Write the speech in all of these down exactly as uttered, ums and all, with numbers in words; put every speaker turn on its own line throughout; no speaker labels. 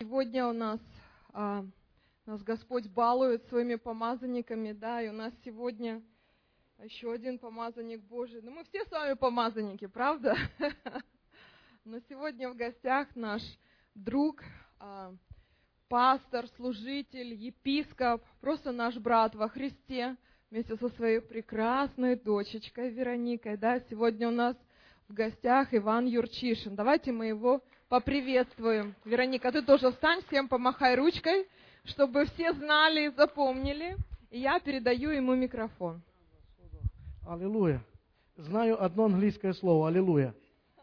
Сегодня у нас, а, нас Господь балует своими помазанниками, да, и у нас сегодня еще один помазанник Божий. Ну, мы все с вами помазанники, правда? Но сегодня в гостях наш друг, а, пастор, служитель, епископ, просто наш брат во Христе, вместе со своей прекрасной дочечкой Вероникой, да. Сегодня у нас в гостях Иван Юрчишин. Давайте мы его поприветствуем. Вероника, ты тоже встань, всем помахай ручкой, чтобы все знали и запомнили. И я передаю ему микрофон.
Аллилуйя. Знаю одно английское слово. Аллилуйя.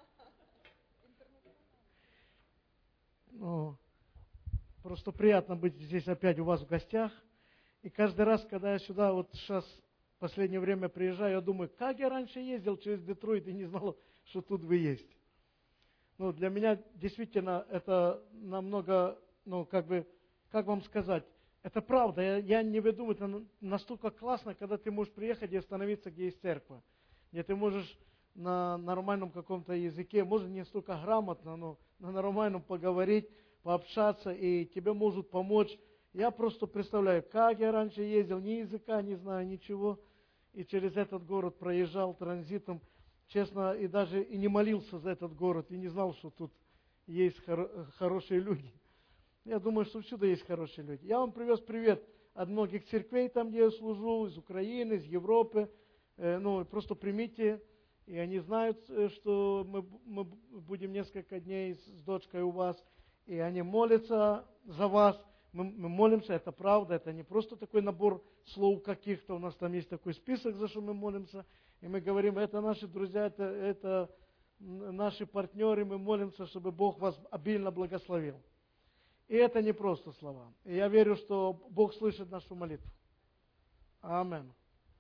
Ну, просто приятно быть здесь опять у вас в гостях. И каждый раз, когда я сюда вот сейчас в последнее время приезжаю, я думаю, как я раньше ездил через Детройт и не знал, что тут вы есть. Ну, для меня действительно это намного, ну, как бы, как вам сказать, это правда. Я, я не выдумываю, это настолько классно, когда ты можешь приехать и остановиться, где есть церковь. Где ты можешь на нормальном каком-то языке, может не столько грамотно, но на нормальном поговорить, пообщаться, и тебе могут помочь. Я просто представляю, как я раньше ездил, ни языка не знаю, ничего, и через этот город проезжал транзитом. Честно, и даже и не молился за этот город, и не знал, что тут есть хоро- хорошие люди. Я думаю, что всюду есть хорошие люди. Я вам привез привет от многих церквей, там, где я служу, из Украины, из Европы. Э, ну, просто примите, и они знают, что мы, мы будем несколько дней с, с дочкой у вас, и они молятся за вас. Мы, мы молимся, это правда, это не просто такой набор слов каких-то, у нас там есть такой список, за что мы молимся. И мы говорим, это наши друзья, это, это наши партнеры, мы молимся, чтобы Бог вас обильно благословил. И это не просто слова. И я верю, что Бог слышит нашу молитву. Амин.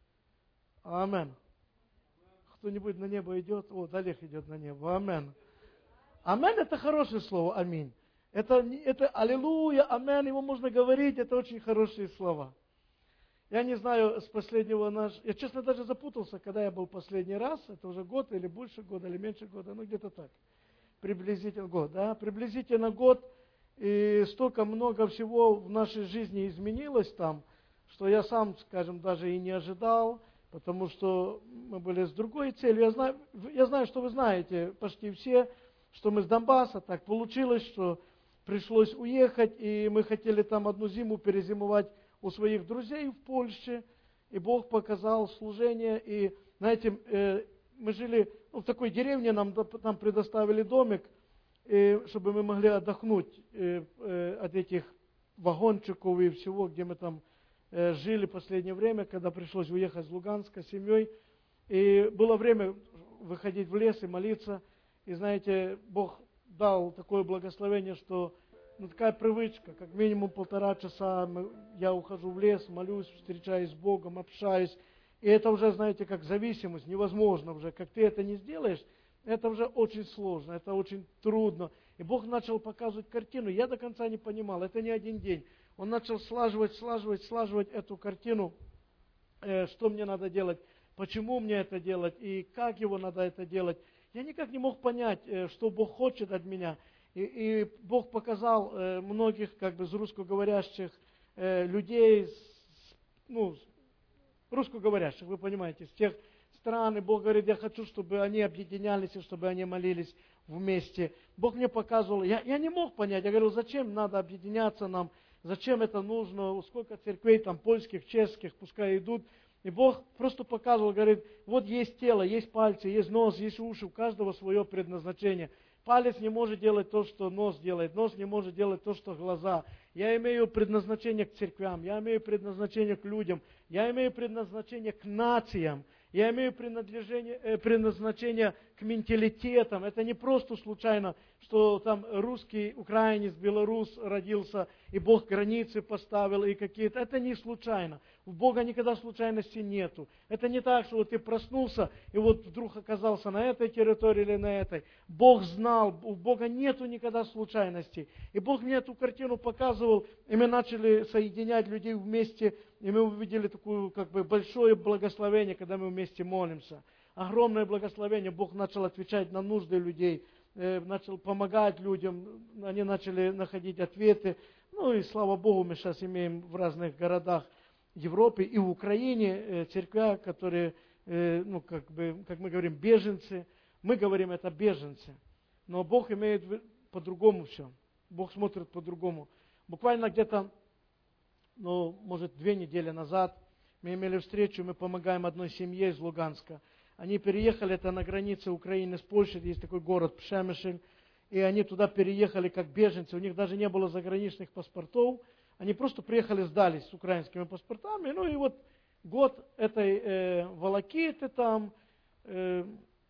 Амин. Кто-нибудь на небо идет? Вот, Олег идет на небо. Амин. Амин — это хорошее слово, аминь. Это, это аллилуйя, амин, его можно говорить, это очень хорошие слова. Я не знаю, с последнего наш... Я, честно, даже запутался, когда я был последний раз. Это уже год или больше года, или меньше года. Ну, где-то так. Приблизительно год, да? Приблизительно год. И столько много всего в нашей жизни изменилось там, что я сам, скажем, даже и не ожидал, потому что мы были с другой целью. Я знаю, я знаю, что вы знаете, почти все, что мы с Донбасса. Так получилось, что пришлось уехать, и мы хотели там одну зиму перезимовать у своих друзей в Польше, и Бог показал служение, и, знаете, мы жили ну, в такой деревне, нам там предоставили домик, и, чтобы мы могли отдохнуть от этих вагончиков и всего, где мы там жили в последнее время, когда пришлось уехать с Луганска с семьей, и было время выходить в лес и молиться, и, знаете, Бог дал такое благословение, что ну, такая привычка, как минимум полтора часа мы, я ухожу в лес, молюсь, встречаюсь с Богом, общаюсь. И это уже, знаете, как зависимость, невозможно уже. Как ты это не сделаешь, это уже очень сложно, это очень трудно. И Бог начал показывать картину, я до конца не понимал, это не один день. Он начал слаживать, слаживать, слаживать эту картину, э, что мне надо делать, почему мне это делать и как его надо это делать. Я никак не мог понять, э, что Бог хочет от меня. И, и Бог показал э, многих как бы, из русскоговорящих э, людей, с, ну, русскоговорящих, вы понимаете, с тех стран, и Бог говорит, я хочу, чтобы они объединялись, и чтобы они молились вместе. Бог мне показывал, я, я не мог понять, я говорил, зачем надо объединяться нам, зачем это нужно, сколько церквей там, польских, чешских, пускай идут. И Бог просто показывал, говорит, вот есть тело, есть пальцы, есть нос, есть уши, у каждого свое предназначение. Палец не может делать то, что нос делает, нос не может делать то, что глаза. Я имею предназначение к церквям, я имею предназначение к людям, я имею предназначение к нациям, я имею предназначение к менталитетам. Это не просто случайно, что там русский, украинец, белорус родился, и Бог границы поставил, и какие-то. Это не случайно. У Бога никогда случайности нету. Это не так, что вот ты проснулся, и вот вдруг оказался на этой территории или на этой. Бог знал, у Бога нету никогда случайностей. И Бог мне эту картину показывал, и мы начали соединять людей вместе, и мы увидели такое как бы большое благословение, когда мы вместе молимся. Огромное благословение. Бог начал отвечать на нужды людей. начал помогать людям, они начали находить ответы. Ну и слава Богу, мы сейчас имеем в разных городах Европы и в Украине церквя, которые, ну, как бы, как мы говорим, беженцы. Мы говорим, это беженцы. Но Бог имеет по-другому все. Бог смотрит по-другому. Буквально где-то, ну, может, две недели назад мы имели встречу, мы помогаем одной семье из Луганска. Они переехали, это на границе Украины с Польшей, есть такой город Пшемишель, и они туда переехали как беженцы, у них даже не было заграничных паспортов, они просто приехали, сдались с украинскими паспортами, ну и вот год этой э, волокиты там, э,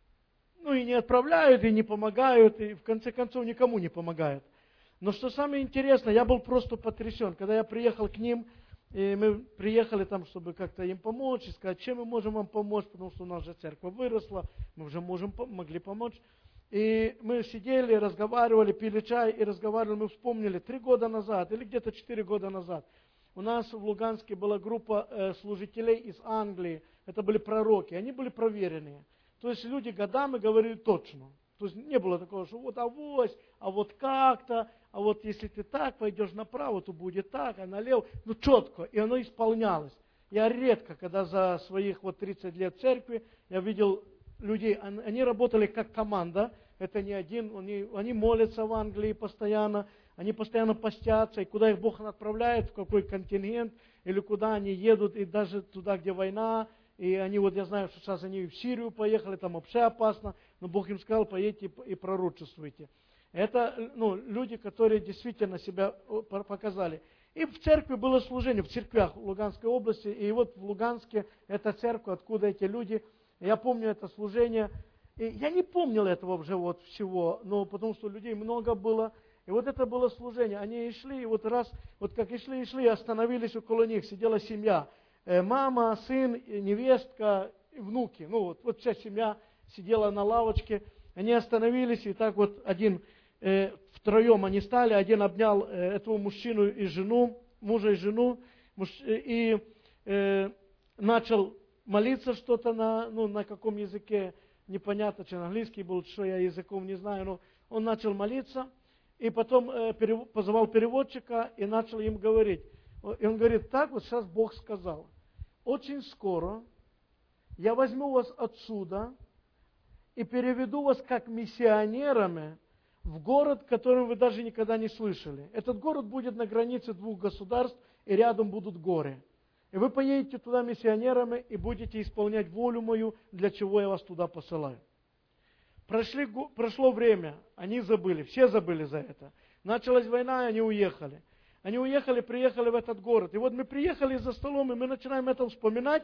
ну и не отправляют, и не помогают, и в конце концов никому не помогают. Но что самое интересное, я был просто потрясен, когда я приехал к ним, и мы приехали там, чтобы как-то им помочь, и сказать, чем мы можем вам помочь, потому что у нас же церковь выросла, мы уже можем, могли помочь. И мы сидели, разговаривали, пили чай и разговаривали, мы вспомнили, три года назад, или где-то четыре года назад, у нас в Луганске была группа э, служителей из Англии, это были пророки, они были проверенные. То есть люди годами говорили точно. То есть не было такого, что вот авось, а вот как-то, а вот если ты так пойдешь направо, то будет так, а налево. Ну четко, и оно исполнялось. Я редко, когда за своих вот тридцать лет церкви, я видел людей, они работали как команда, это не один, они, они молятся в Англии постоянно, они постоянно постятся, и куда их Бог отправляет, в какой контингент, или куда они едут, и даже туда, где война. И они, вот я знаю, что сейчас они в Сирию поехали, там вообще опасно, но Бог им сказал, поедьте и пророчествуйте. Это, ну, люди, которые действительно себя показали. И в церкви было служение, в церквях в Луганской области, и вот в Луганске эта церковь, откуда эти люди, я помню это служение, и я не помнил этого уже вот всего, но потому что людей много было, и вот это было служение, они и шли, и вот раз, вот как и шли, и шли, остановились около них, сидела семья, мама, сын, невестка, и внуки. Ну вот, вот вся семья сидела на лавочке. Они остановились, и так вот один, э, втроем они стали. Один обнял э, этого мужчину и жену, мужа и жену, муж, и э, начал молиться что-то на, ну, на каком языке, непонятно, что английский был, что я языком не знаю, но он начал молиться, и потом э, перев, позвал переводчика и начал им говорить. И он говорит, так вот сейчас Бог сказал, очень скоро я возьму вас отсюда и переведу вас как миссионерами в город, которым вы даже никогда не слышали. Этот город будет на границе двух государств, и рядом будут горы. И вы поедете туда миссионерами и будете исполнять волю мою, для чего я вас туда посылаю. Прошли, прошло время, они забыли, все забыли за это. Началась война, и они уехали. Они уехали, приехали в этот город. И вот мы приехали за столом, и мы начинаем это вспоминать,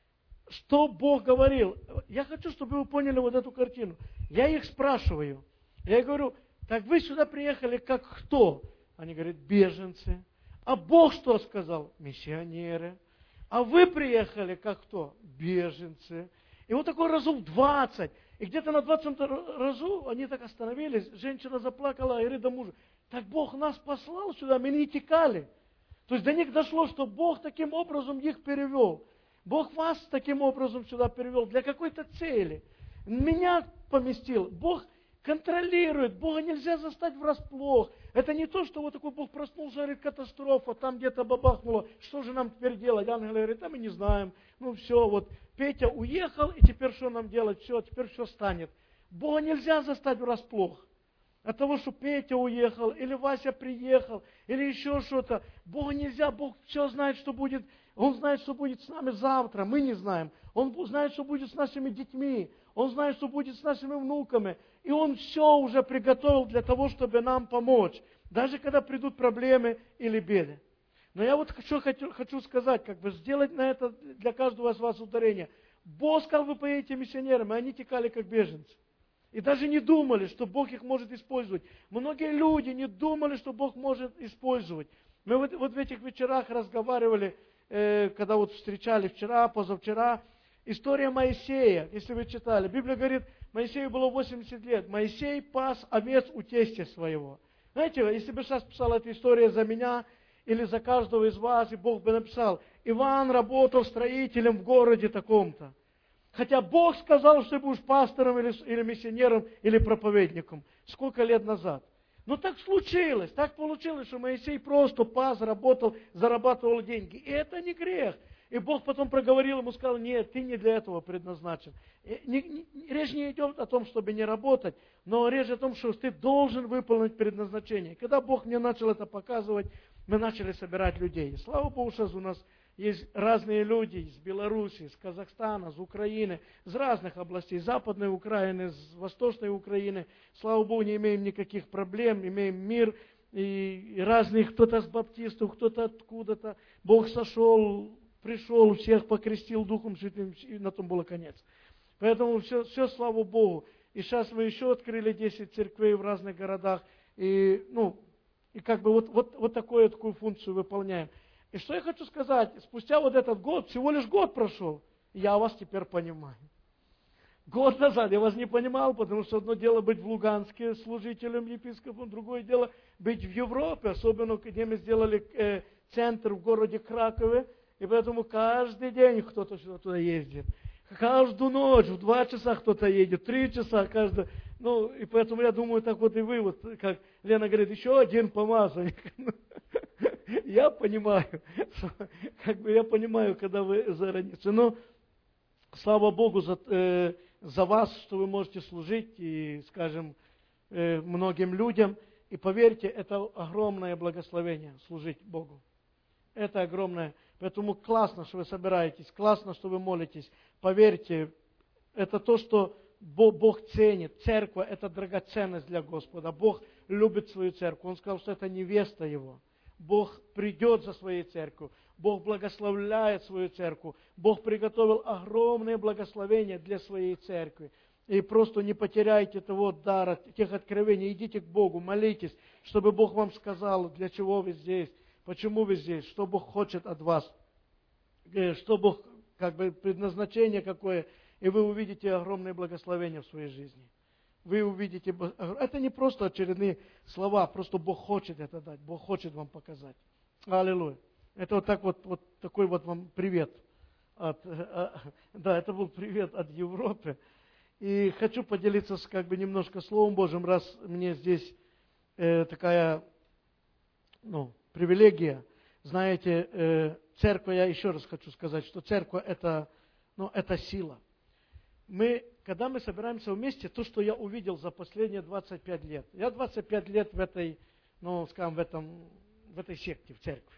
что Бог говорил. Я хочу, чтобы вы поняли вот эту картину. Я их спрашиваю. Я говорю, так вы сюда приехали как кто? Они говорят, беженцы. А Бог что сказал? Миссионеры. А вы приехали как кто? Беженцы. И вот такой разу в двадцать. И где-то на двадцатом разу они так остановились. Женщина заплакала и говорит до мужа, так Бог нас послал сюда, мы не текали. То есть до них дошло, что Бог таким образом их перевел. Бог вас таким образом сюда перевел для какой-то цели. Меня поместил. Бог контролирует. Бога нельзя застать врасплох. Это не то, что вот такой Бог проснулся, говорит, катастрофа, там где-то бабахнуло. Что же нам теперь делать? Ангелы говорят, а мы не знаем. Ну все, вот Петя уехал, и теперь что нам делать? Все, теперь все станет. Бога нельзя застать врасплох. От того, что Петя уехал, или Вася приехал, или еще что-то. Бога нельзя, Бог все знает, что будет. Он знает, что будет с нами завтра, мы не знаем. Он знает, что будет с нашими детьми. Он знает, что будет с нашими внуками. И Он все уже приготовил для того, чтобы нам помочь. Даже когда придут проблемы или беды. Но я вот что хочу, хочу сказать, как бы сделать на это для каждого из вас ударение. Бог сказал, вы поедете миссионерами, а они текали как беженцы. И даже не думали, что Бог их может использовать. Многие люди не думали, что Бог может использовать. Мы вот, вот в этих вечерах разговаривали, э, когда вот встречали вчера, позавчера. История Моисея, если вы читали. Библия говорит, Моисею было восемьдесят лет. Моисей пас овец у тестя своего. Знаете, если бы сейчас писала эта история за меня или за каждого из вас, и Бог бы написал, Иван работал строителем в городе таком-то. Хотя Бог сказал, что ты будешь пастором или, или миссионером, или проповедником. Сколько лет назад? Но так случилось, так получилось, что Моисей просто пас, работал, зарабатывал деньги. И это не грех. И Бог потом проговорил ему, сказал: нет, ты не для этого предназначен. Не, не, речь не идет о том, чтобы не работать, но речь о том, что ты должен выполнить предназначение. Когда Бог мне начал это показывать, мы начали собирать людей. И слава Богу, сейчас у нас есть разные люди из Беларуси, из Казахстана, из Украины, из разных областей, Западной Украины, из Восточной Украины. Слава Богу, не имеем никаких проблем, имеем мир. И, и разных, кто-то с баптистов, кто-то откуда-то. Бог сошел, пришел, всех покрестил Духом Святым, и на том было конец. Поэтому все, все слава Богу. И сейчас мы еще открыли десять церквей в разных городах. И, ну, и как бы вот, вот, вот такую, такую функцию выполняем. И что я хочу сказать, спустя вот этот год, всего лишь год прошел, я вас теперь понимаю. Год назад я вас не понимал, потому что одно дело быть в Луганске служителем, епископом, другое дело быть в Европе, особенно где мы сделали э, центр в городе Кракове, и поэтому каждый день кто-то сюда туда ездит. Каждую ночь, в два часа кто-то едет, три часа каждый. Ну, и поэтому я думаю, так вот и вы, вот, как Лена говорит, еще один помазанник. Я понимаю, как бы я понимаю, когда вы за границей. Но слава Богу за, э, за вас, что вы можете служить и, скажем, э, многим людям. И поверьте, это огромное благословение служить Богу. Это огромное. Поэтому классно, что вы собираетесь, классно, что вы молитесь. Поверьте, это то, что Бог, Бог ценит. Церковь – это драгоценность для Господа. Бог любит свою церковь. Он сказал, что это невеста Его. Бог придет за своей церковью. Бог благословляет свою церковь. Бог приготовил огромные благословения для своей церкви. И просто не потеряйте того дара, тех откровений. Идите к Богу, молитесь, чтобы Бог вам сказал, для чего вы здесь, почему вы здесь, что Бог хочет от вас, что Бог, как бы, предназначение какое, и вы увидите огромные благословения в своей жизни. Вы увидите, это не просто очередные слова, просто Бог хочет это дать, Бог хочет вам показать. Аллилуйя. Это вот так вот, вот такой вот вам привет. От, да, это был привет от Европы. И хочу поделиться с, как бы, немножко Словом Божьим, раз мне здесь э, такая, ну, привилегия. Знаете, э, церковь, я еще раз хочу сказать, что церковь это, ну, это сила. Мы, когда мы собираемся вместе, то, что я увидел за последние двадцать пять лет. Я двадцать пять лет в этой, ну, скажем, в, этом, в этой секте, в церкви.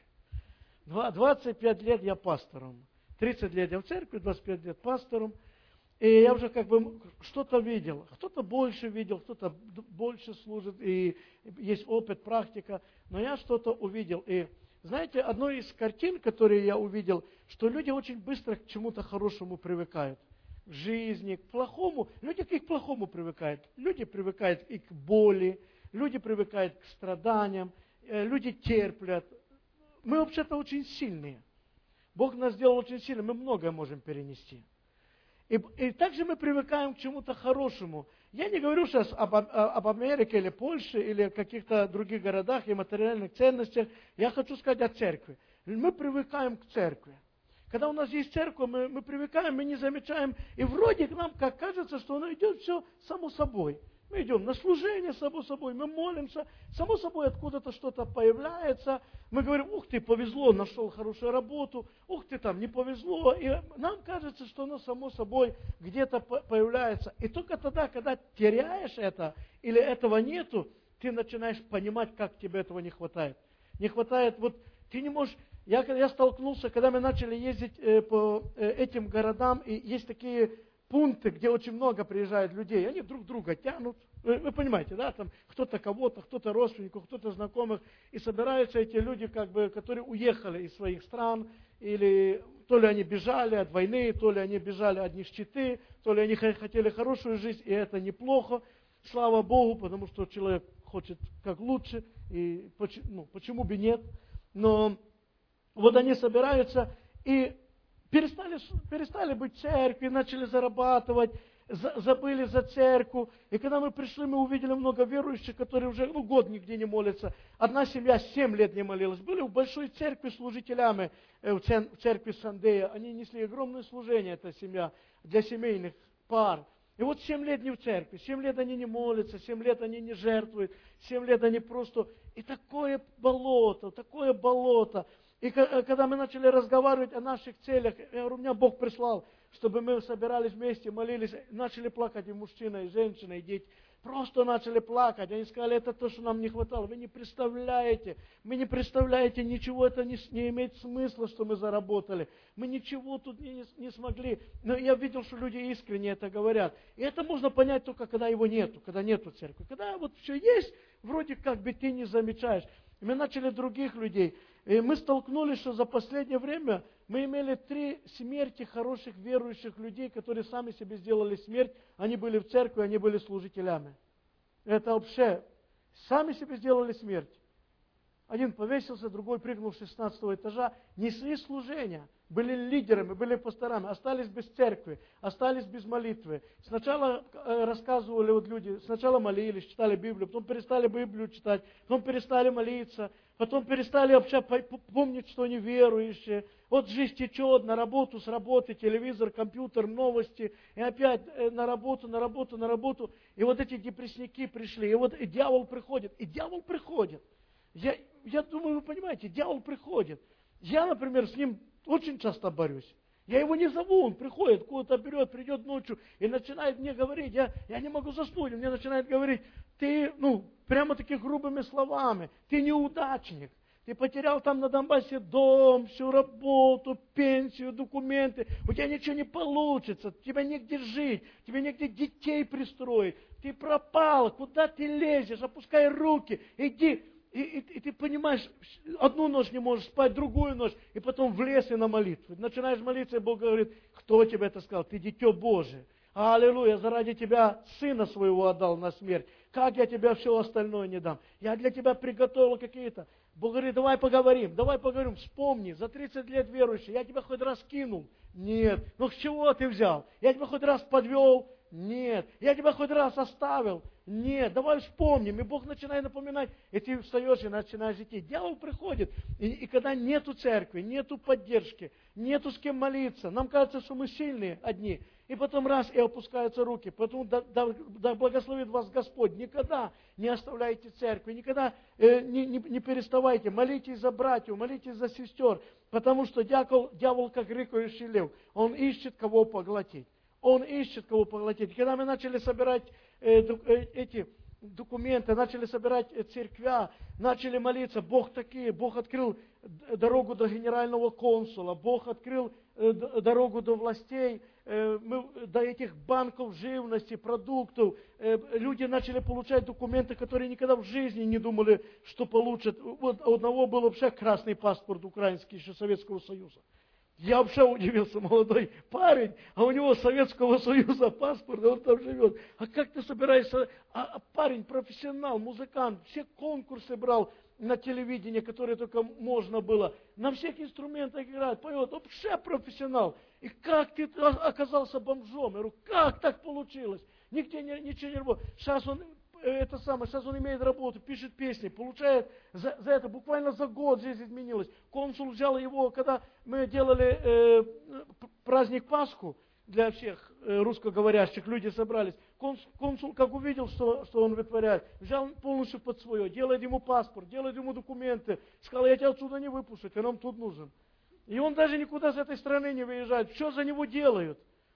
двадцать пять лет я пастором. тридцать лет я в церкви, двадцать пять лет пастором. И я уже как бы что-то видел. Кто-то больше видел, кто-то больше служит, и есть опыт, практика. Но я что-то увидел. И знаете, одной из картин, которые я увидел, что люди очень быстро к чему-то хорошему привыкают. К жизни, к плохому. Люди к плохому привыкают. Люди привыкают и к боли, люди привыкают к страданиям, люди терплят. Мы вообще-то очень сильные. Бог нас сделал очень сильными, мы многое можем перенести. И, и также мы привыкаем к чему-то хорошему. Я не говорю сейчас об, об Америке или Польше, или каких-то других городах и материальных ценностях. Я хочу сказать о церкви. Мы привыкаем к церкви. Когда у нас есть церковь, мы, мы привыкаем, мы не замечаем. И вроде к нам как кажется, что оно идет все само собой. Мы идем на служение, само собой, мы молимся, само собой откуда-то что-то появляется. Мы говорим, ух ты, повезло, нашел хорошую работу, ух ты, там не повезло. И нам кажется, что оно само собой где-то появляется. И только тогда, когда теряешь это, или этого нету, ты начинаешь понимать, как тебе этого не хватает. Не хватает, вот ты не можешь... Я, я столкнулся, когда мы начали ездить э, по э, этим городам, и есть такие пункты, где очень много приезжает людей, они друг друга тянут. Вы, вы понимаете, да, там кто-то кого-то, кто-то родственников, кто-то знакомых, и собираются эти люди, как бы, которые уехали из своих стран, или то ли они бежали от войны, то ли они бежали от нищеты, то ли они хотели хорошую жизнь, и это неплохо. Слава Богу, потому что человек хочет как лучше, и ну, почему бы нет. Но вот они собираются и перестали, перестали быть в церкви, начали зарабатывать, забыли за церковь. И когда мы пришли, мы увидели много верующих, которые уже ну, год нигде не молятся. Одна семья семь лет не молилась. Были в большой церкви служителями, в церкви Сандея. Они несли огромное служение, эта семья, для семейных пар. И вот семь лет не в церкви, семь лет они не молятся, семь лет они не жертвуют, семь лет они просто... И такое болото, такое болото. И когда мы начали разговаривать о наших целях, я говорю, меня Бог прислал, чтобы мы собирались вместе, молились, начали плакать и мужчина, и женщина, и дети. Просто начали плакать. Они сказали, это то, что нам не хватало. Вы не представляете, вы не представляете, ничего это не, не имеет смысла, что мы заработали. Мы ничего тут не, не смогли. Но я видел, что люди искренне это говорят. И это можно понять только, когда его нету, когда нету церкви. Когда вот все есть, вроде как бы ты не замечаешь. И мы начали других людей. И мы столкнулись, что за последнее время мы имели три смерти хороших верующих людей, которые сами себе сделали смерть. Они были в церкви, они были служителями. Это вообще сами себе сделали смерть. Один повесился, другой прыгнул с шестнадцатого этажа. Несли служение, были лидерами, были пасторами, остались без церкви, остались без молитвы. Сначала рассказывали вот люди, сначала молились, читали Библию, потом перестали Библию читать, потом перестали молиться, потом перестали вообще помнить, что они верующие. Вот жизнь течет, на работу, с работы, телевизор, компьютер, новости, и опять на работу, на работу, на работу. И вот эти депрессники пришли, и вот и дьявол приходит, и дьявол приходит. Я, я думаю, вы понимаете, дьявол приходит. Я, например, с ним очень часто борюсь. Я его не зову, он приходит, куда-то берет, придет ночью и начинает мне говорить. Я, я не могу заснуть, он мне начинает говорить, ты, ну, прямо такими грубыми словами, ты неудачник. Ты потерял там на Донбассе дом, всю работу, пенсию, документы. У тебя ничего не получится, тебе негде жить, тебе негде детей пристроить. Ты пропал, куда ты лезешь, опускай руки, иди. И, и, и ты понимаешь, одну ночь не можешь спать, другую ночь, и потом в лес и на молитву. Начинаешь молиться, и Бог говорит, кто тебе это сказал? Ты дитё Божие. Аллилуйя, заради тебя сына своего отдал на смерть. Как я тебе все остальное не дам? Я для тебя приготовил какие-то. Бог говорит, давай поговорим, давай поговорим, вспомни, за тридцать лет верующий, я тебя хоть раз кинул? Нет. Ну с чего ты взял? Я тебя хоть раз подвел? Нет. Я тебя хоть раз оставил? Нет. Давай вспомним. И Бог начинает напоминать, и ты встаешь и начинаешь идти. Дьявол приходит, и, и когда нету церкви, нету поддержки, нету с кем молиться, нам кажется, что мы сильные одни. И потом раз, и опускаются руки. Поэтому да, да, да благословит вас Господь. Никогда не оставляйте церкви, никогда э, не, не, не переставайте. Молитесь за братьев, молитесь за сестер. Потому что дьявол, дьявол как рыкающий лев, он ищет кого поглотить. Он ищет кого поглотить. Когда мы начали собирать э, э, эти документы, начали собирать э, церквя, начали молиться, Бог такие, Бог открыл дорогу до генерального консула, Бог открыл э, дорогу до властей, э, мы, до этих банков живности, продуктов. Э, люди начали получать документы, которые никогда в жизни не думали, что получат. Вот у одного был вообще красный паспорт украинский еще Советского Союза. Я вообще удивился, молодой парень, а у него Советского Союза паспорт, и он там живет. А как ты собираешься? А, а парень профессионал, музыкант, все конкурсы брал на телевидении, которые только можно было. На всех инструментах играет, поет, вообще профессионал. И как ты оказался бомжом? Я говорю, как так получилось? Нигде не, ничего не работает. Сейчас он... Это самое, сейчас он имеет работу, пишет песни, получает за, за это, буквально за год здесь изменилось. Консул взял его, когда мы делали э, праздник Пасху для всех э, русскоговорящих, люди собрались. Консул, консул как увидел, что, что он вытворяет, взял полностью под свое, делает ему паспорт, делает ему документы, сказал, я тебя отсюда не выпущу, ты нам тут нужен. И он даже никуда с этой страны не выезжает, что за него делают?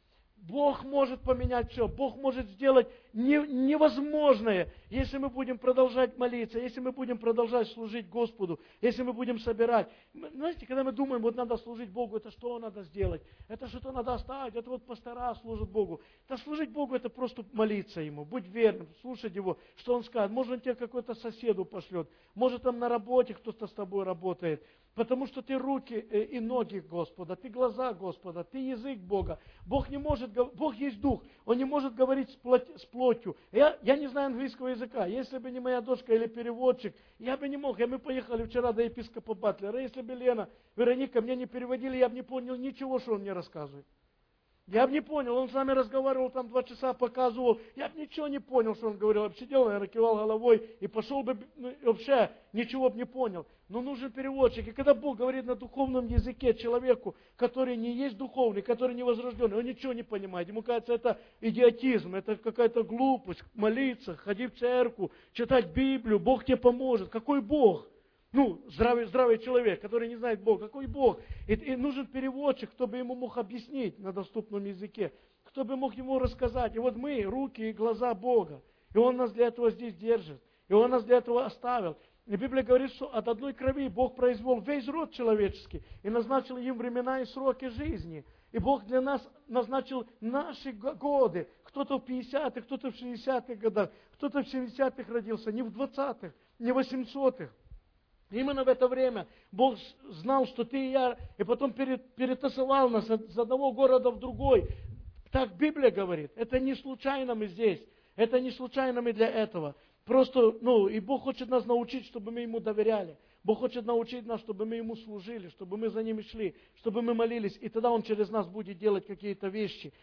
Бог может поменять все, Бог может сделать невозможное, если мы будем продолжать молиться, если мы будем продолжать служить Господу, если мы будем собирать. Знаете, когда мы думаем, вот надо служить Богу, это что надо сделать? Это что-то надо оставить, это вот пастора служат Богу. Да служить Богу, это просто молиться Ему, быть верным, слушать Его, что Он скажет. Может, Он тебе какой-то соседу пошлет, может, там на работе кто-то с тобой работает. Потому что ты руки и ноги Господа, ты глаза Господа, ты язык Бога. Бог не может, Бог есть Дух, Он не может говорить с, плоть, с плотью. Я, я не знаю английского языка. Если бы не моя дочка или переводчик, я бы не мог. И мы поехали вчера до епископа Батлера. Если бы Лена, Вероника мне не переводили, я бы не понял ничего, что он мне рассказывает. Я бы не понял, он с нами разговаривал, там два часа показывал, я бы ничего не понял, что он говорил. Я бы сидел, наверное, кивал головой и пошел бы, ну, вообще ничего бы не понял. Но нужен переводчик. И когда Бог говорит на духовном языке человеку, который не есть духовный, который не возрожденный, он ничего не понимает. Ему кажется, это идиотизм, это какая-то глупость, молиться, ходить в церковь, читать Библию, Бог тебе поможет. Какой Бог? Ну, здравый, здравый человек, который не знает Бога. Какой Бог? И, и нужен переводчик, кто бы ему мог объяснить на доступном языке. Кто бы мог ему рассказать. И вот мы, руки и глаза Бога. И Он нас для этого здесь держит. И Он нас для этого оставил. И Библия говорит, что от одной крови Бог произвел весь род человеческий. И назначил им времена и сроки жизни. И Бог для нас назначил наши годы. Кто-то в пятидесятых, кто-то в шестидесятых годах. Кто-то в семидесятых родился, не в двадцатых, не в восьмисотых. Именно в это время Бог знал, что ты и я, и потом перетасовал нас с одного города в другой. Так Библия говорит. Это не случайно мы здесь. Это не случайно мы для этого. Просто, ну, и Бог хочет нас научить, чтобы мы Ему доверяли. Бог хочет научить нас, чтобы мы Ему служили, чтобы мы за Ним шли, чтобы мы молились. И тогда Он через нас будет делать какие-то вещи.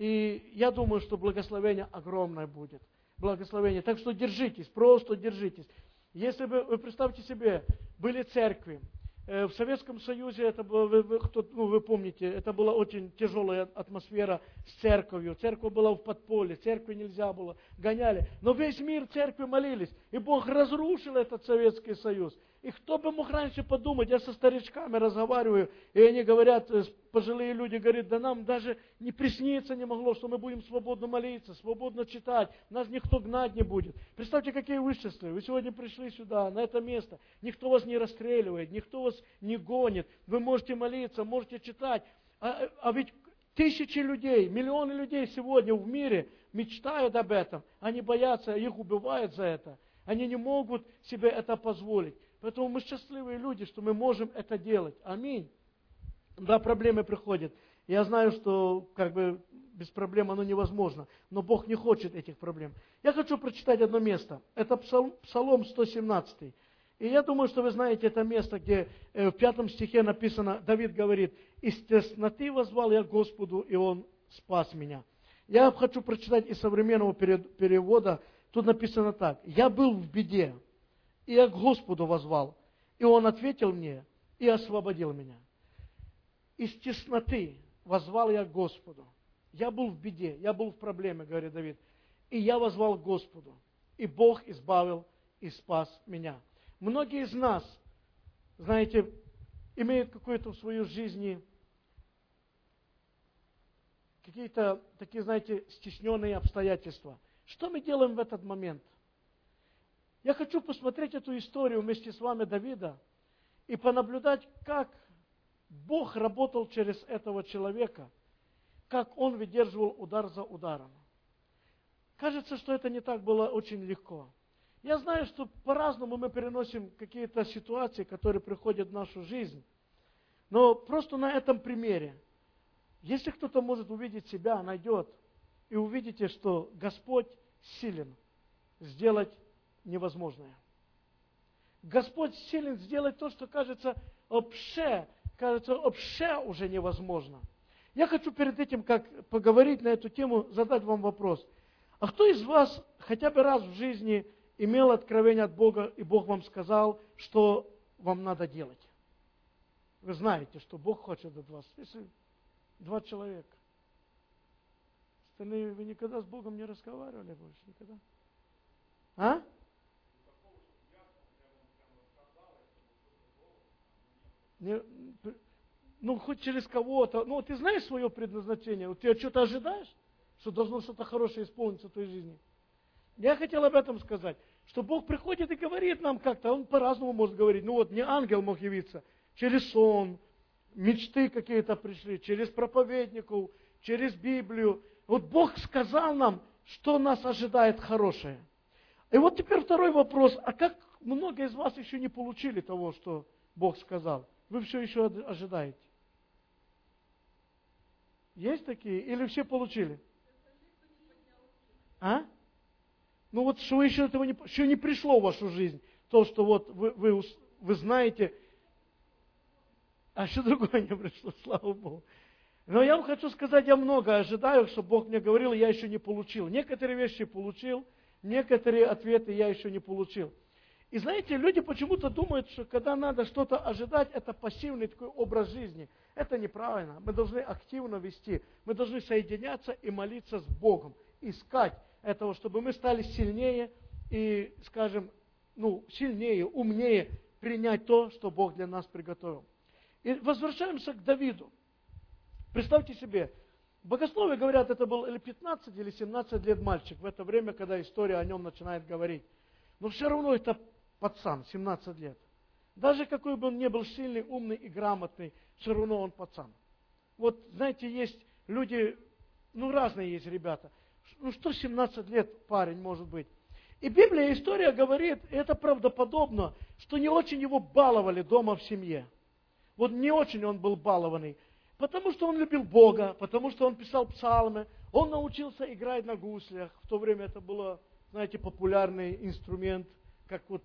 И я думаю, что благословение огромное будет. Благословение. Так что держитесь, просто держитесь. Если бы, вы представьте себе, были церкви, в Советском Союзе, это было, вы, вы, кто, ну, вы помните, это была очень тяжелая атмосфера с церковью. Церковь была в подполье, церкви нельзя было, гоняли. Но весь мир церкви молились, и Бог разрушил этот Советский Союз. И кто бы мог раньше подумать, я со старичками разговариваю, и они говорят, пожилые люди говорят, да нам даже не присниться не могло, что мы будем свободно молиться, свободно читать, нас никто гнать не будет. Представьте, какие вы счастливы. Вы сегодня пришли сюда, на это место, никто вас не расстреливает, никто вас не гонит, вы можете молиться, можете читать. А, а ведь тысячи людей, миллионы людей сегодня в мире мечтают об этом, они боятся, их убивают за это. Они не могут себе это позволить. Поэтому мы счастливые люди, что мы можем это делать. Аминь. Да, проблемы приходят. Я знаю, что как бы без проблем оно невозможно. Но Бог не хочет этих проблем. Я хочу прочитать одно место. Это Псалом сто семнадцатый. И я думаю, что вы знаете это место, где в пятом стихе написано, Давид говорит, «Из тесноты воззвал я Господу, и Он спас меня». Я хочу прочитать из современного перевода. Тут написано так. «Я был в беде, и я к Господу воззвал, и Он ответил мне и освободил меня. Из тесноты воззвал я к Господу». Я был в беде, я был в проблеме, говорит Давид, и я воззвал к Господу, и Бог избавил и спас меня. Многие из нас, знаете, имеют какое-то в своей жизни какие-то такие, знаете, стесненные обстоятельства. Что мы делаем в этот момент? Я хочу посмотреть эту историю вместе с вами Давида и понаблюдать, как Бог работал через этого человека, как он выдерживал удар за ударом. Кажется, что это не так было очень легко. Я знаю, что по-разному мы переносим какие-то ситуации, которые приходят в нашу жизнь. Но просто на этом примере, если кто-то может увидеть себя, найдет, и увидите, что Господь силен сделать невозможное. Господь силен сделать то, что кажется вообще, кажется вообще уже невозможно. Я хочу перед этим, как поговорить на эту тему, задать вам вопрос. А кто из вас хотя бы раз в жизни имел откровение от Бога, и Бог вам сказал, что вам надо делать? Вы знаете, что Бог хочет от вас. Если два человека. Остальные, вы никогда с Богом не разговаривали больше? Никогда? А? Не, ну, хоть через кого-то. Ну, ты знаешь свое предназначение? Вот ты что-то ожидаешь, что должно что-то хорошее исполниться в твоей жизни? Я хотел об этом сказать, что Бог приходит и говорит нам как-то, Он по-разному может говорить. Ну вот, не ангел мог явиться, через сон, мечты какие-то пришли, через проповедников, через Библию. Вот Бог сказал нам, что нас ожидает хорошее. И вот теперь второй вопрос. А как много из вас еще не получили того, что Бог сказал? Вы все еще ожидаете? Есть такие? Или все получили? А? Ну вот, что вы еще этого не, еще не пришло в вашу жизнь. То, что вот вы, вы, вы знаете, а что другое не пришло, слава Богу. Но я вам хочу сказать, я много ожидаю, что Бог мне говорил, я еще не получил. Некоторые вещи получил, некоторые ответы я еще не получил. И знаете, люди почему-то думают, что когда надо что-то ожидать, это пассивный такой образ жизни. Это неправильно. Мы должны активно вести. Мы должны соединяться и молиться с Богом. Искать этого, чтобы мы стали сильнее и, скажем, ну, сильнее, умнее принять то, что Бог для нас приготовил. И возвращаемся к Давиду. Представьте себе, богословы говорят, это был или пятнадцать, или семнадцать лет мальчик, в это время, когда история о нем начинает говорить. Но все равно это пацан, семнадцать лет. Даже какой бы он ни был сильный, умный и грамотный, все равно он пацан. Вот, знаете, есть люди, ну, разные есть ребята. Ну, что семнадцать лет парень может быть? И Библия, история говорит, и это правдоподобно, что не очень его баловали дома в семье. Вот не очень он был балованный. Потому что он любил Бога, потому что он писал псалмы, он научился играть на гуслях. В то время это было, знаете, популярный инструмент, как вот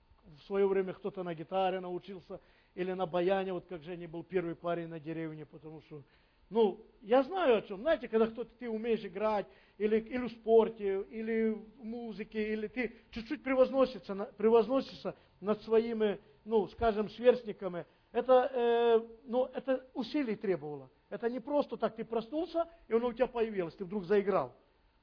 в свое время кто-то на гитаре научился, или на баяне, вот как Женя был первый парень на деревне, потому что, ну, я знаю о чем. Знаете, когда кто-то, ты умеешь играть, или, или в спорте, или в музыке, или ты чуть-чуть превозносишься, превозносишься над своими, ну, скажем, сверстниками, это, э, ну, это усилий требовало. Это не просто так, ты проснулся, и оно у тебя появилось, ты вдруг заиграл.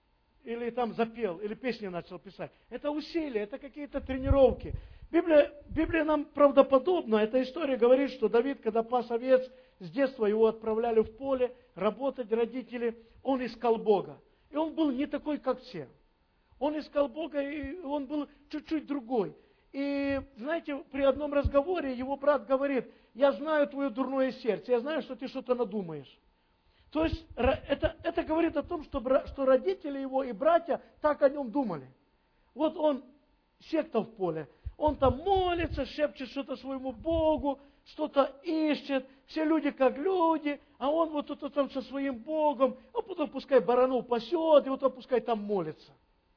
Или там запел, или песни начал писать. Это усилия, это какие-то тренировки. Библия, Библия нам правдоподобна. Эта история говорит, что Давид, когда пас овец, с детства его отправляли в поле, работать родители, он искал Бога. И он был не такой, как все. Он искал Бога, и он был чуть-чуть другой. И, знаете, при одном разговоре его брат говорит, я знаю твое дурное сердце, я знаю, что ты что-то надумаешь. То есть, это, это говорит о том, что, что родители его и братья так о нем думали. Вот он, секта в поле, он там молится, шепчет что-то своему Богу, что-то ищет, все люди как люди, а он вот тут там со своим Богом, а потом пускай баранов пасет, и вот он пускай там молится.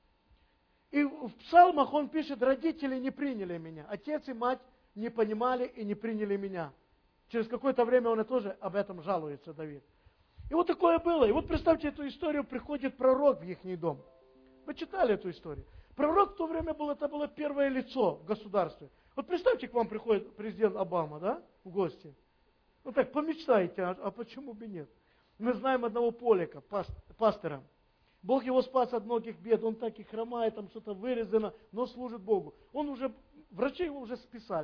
И в псалмах он пишет, родители не приняли меня, отец и мать не понимали и не приняли меня. Через какое-то время он и тоже об этом жалуется, Давид. И вот такое было. И вот представьте эту историю, приходит пророк в их дом. Вы читали эту историю? Пророк в то время был, это было первое лицо в государстве. Вот представьте, к вам приходит президент Обама, да, в гости. Ну так, помечтайте, а, а почему бы нет? Мы знаем одного Полика, паст, пастора. Бог его спас от многих бед, он так и хромает, там что-то вырезано, но служит Богу. Он уже, врачи его уже списали.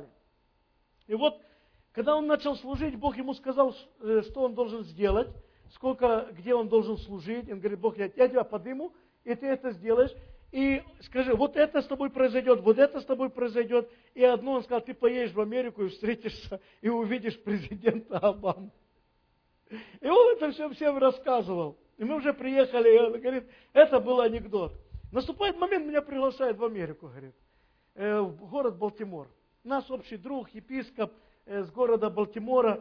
И вот, когда он начал служить, Бог ему сказал, что он должен сделать, сколько, где он должен служить. Он говорит, Бог, я, я тебя подниму, и ты это сделаешь. И скажи, вот это с тобой произойдет, вот это с тобой произойдет. И одно, он сказал, ты поедешь в Америку и встретишься, и увидишь президента Обаму. И он это все всем рассказывал. И мы уже приехали, и он говорит, это был анекдот. Наступает момент, меня приглашают в Америку, говорит, в город Балтимор. Наш общий друг, епископ с города Балтимора,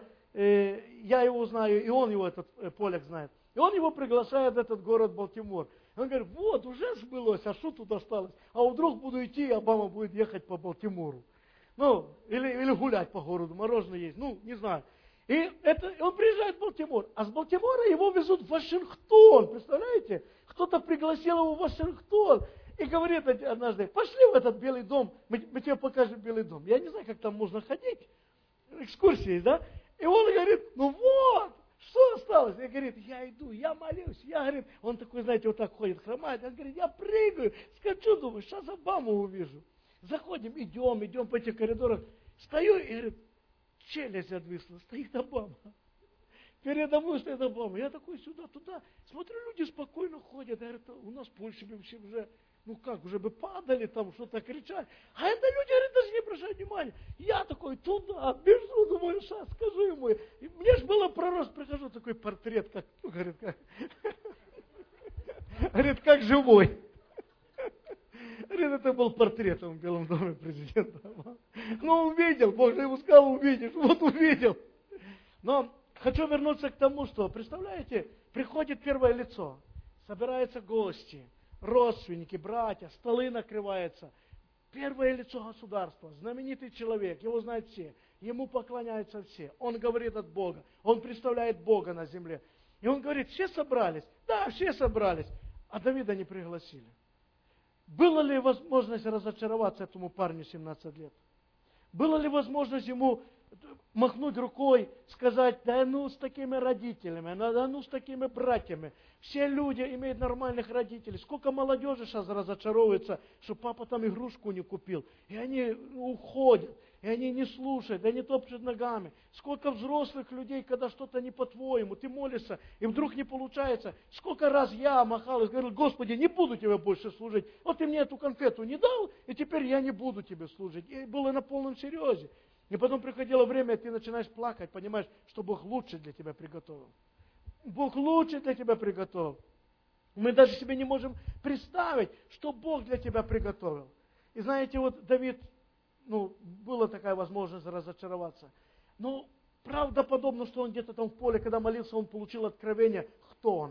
я его знаю, и он его, этот поляк, знает. И он его приглашает в этот город Балтимор. Он говорит, вот, уже сбылось, а что тут осталось? А вдруг буду идти, и Обама будет ехать по Балтимору. Ну, или, или гулять по городу, мороженое есть, ну, не знаю. И это, он приезжает в Балтимор, а с Балтимора его везут в Вашингтон, представляете? Кто-то пригласил его в Вашингтон и говорит однажды, пошли в этот Белый дом, мы, мы тебе покажем Белый дом. Я не знаю, как там можно ходить, экскурсии, да? И он говорит, ну вот, что осталось? Я говорит, я иду, я молюсь, я, говорит, он такой, знаете, вот так ходит, хромает, он говорит, я прыгаю, скачу, думаю, сейчас Обаму увижу. Заходим, идем, идем по этих коридорах, стою и, говорит, челюсть отвисла, стоит Обама. Передо мной стоит Обама. Я такой сюда-туда, смотрю, люди спокойно ходят, говорят, у нас Польша вообще уже, ну как, уже бы падали там, что-то кричали. А это люди, говорят, даже не обращают внимания. Я такой туда, бежу, думаю, сейчас скажу ему. И мне же было пророк, прихожу, такой портрет, как, ну, говорит, как, говорит, как живой. Говорит, это был портрет в Белом доме президента. Ну, увидел, Бог же ему сказал, увидишь, вот увидел. Но хочу вернуться к тому, что, представляете, приходит первое лицо, собираются гости, родственники, братья, столы накрываются. Первое лицо государства, знаменитый человек, его знают все, ему поклоняются все. Он говорит от Бога, он представляет Бога на земле. И он говорит, все собрались? Да, все собрались. А Давида не пригласили. Была ли возможность разочароваться этому парню семнадцать лет? Была ли возможность ему махнуть рукой, сказать, да ну с такими родителями, да ну с такими братьями. Все люди имеют нормальных родителей. Сколько молодежи сейчас разочаровывается, что папа там игрушку не купил. И они уходят, и они не слушают, и они топчут ногами. Сколько взрослых людей, когда что-то не по-твоему, ты молишься, и вдруг не получается. Сколько раз я махал и говорил, Господи, не буду тебе больше служить. Вот ты мне эту конфету не дал, и теперь я не буду тебе служить. И было на полном серьезе. И потом приходило время, и ты начинаешь плакать, понимаешь, что Бог лучше для тебя приготовил. Бог лучше для тебя приготовил. Мы даже себе не можем представить, что Бог для тебя приготовил. И знаете, вот Давид, ну, была такая возможность разочароваться. Но правдоподобно, что он где-то там в поле, когда молился, он получил откровение, кто он.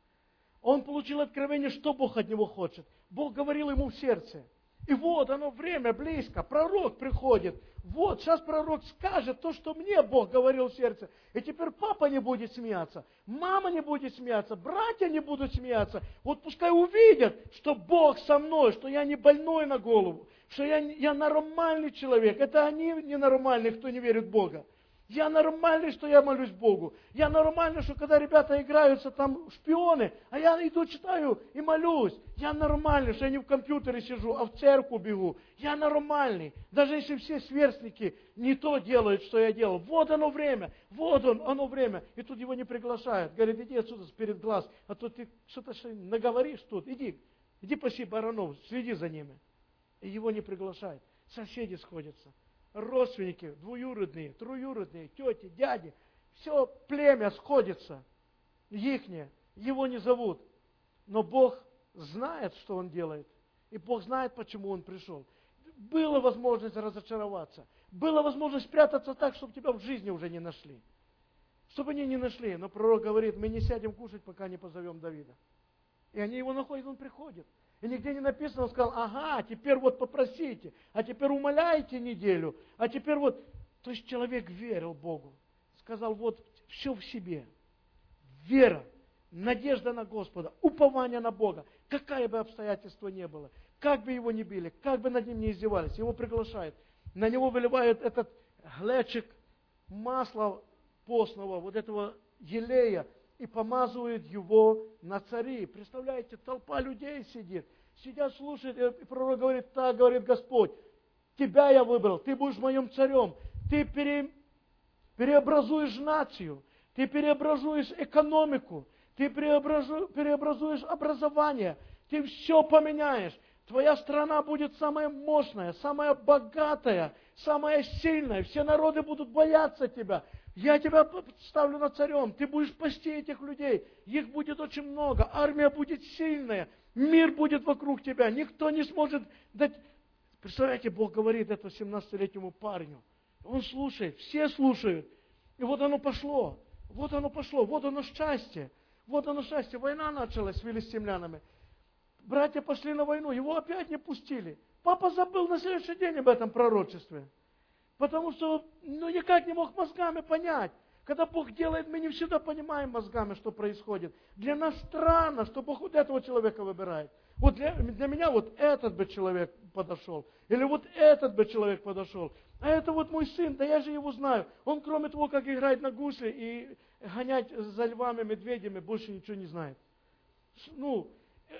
Он получил откровение, что Бог от него хочет. Бог говорил ему в сердце. И вот оно, время близко, пророк приходит. Вот, сейчас пророк скажет то, что мне Бог говорил в сердце. И теперь папа не будет смеяться, мама не будет смеяться, братья не будут смеяться. Вот пускай увидят, что Бог со мной, что я не больной на голову, что я, я нормальный человек. Это они ненормальные, кто не верит в Бога. Я нормальный, что я молюсь Богу. Я нормальный, что когда ребята играются там шпионы, а я иду читаю и молюсь. Я нормальный, что я не в компьютере сижу, а в церковь бегу. Я нормальный. Даже если все сверстники не то делают, что я делал. Вот оно время, вот он, оно время. И тут его не приглашают. Говорят, иди отсюда перед глаз, а то ты что-то наговоришь тут. Иди, иди паси баранов, следи за ними. И его не приглашают. Соседи сходятся. Родственники, двуюродные, троюродные, тети, дяди, все племя сходится, ихнее, его не зовут. Но Бог знает, что Он делает, и Бог знает, почему Он пришел. Была возможность разочароваться, была возможность спрятаться так, чтобы тебя в жизни уже не нашли. Чтобы они не нашли, но пророк говорит, мы не сядем кушать, пока не позовем Давида. И они его находят, он приходит. И нигде не написано, он сказал, ага, теперь вот попросите, а теперь умоляйте неделю, а теперь вот. То есть человек верил Богу. Сказал, вот все в себе. Вера, надежда на Господа, упование на Бога. Какое бы обстоятельство ни было, как бы его ни били, как бы над ним не издевались, его приглашают. На него выливают этот глечик масла постного, вот этого елея, и помазывают его на цари. Представляете, толпа людей сидит, сидят, слушают, и пророк говорит, так говорит Господь, тебя я выбрал, ты будешь моим царем, ты пере, переобразуешь нацию, ты переобразуешь экономику, ты преобразуешь, переобразуешь образование, ты все поменяешь. Твоя страна будет самая мощная, самая богатая, самая сильная, все народы будут бояться тебя. Я тебя ставлю над царем, ты будешь пасти этих людей, их будет очень много, армия будет сильная, мир будет вокруг тебя, никто не сможет дать. Представляете, Бог говорит это семнадцатилетнему парню, он слушает, все слушают, и вот оно пошло, вот оно пошло, вот оно счастье, вот оно счастье, война началась с филистимлянами, братья пошли на войну, его опять не пустили, папа забыл на следующий день об этом пророчестве. Потому что ну, никак не мог мозгами понять. Когда Бог делает, мы не всегда понимаем мозгами, что происходит. Для нас странно, что Бог вот этого человека выбирает. Вот для, для меня вот этот бы человек подошел. Или вот этот бы человек подошел. А это вот мой сын, да я же его знаю. Он кроме того, как играть на гусли и гонять за львами, медведями, больше ничего не знает. Ну,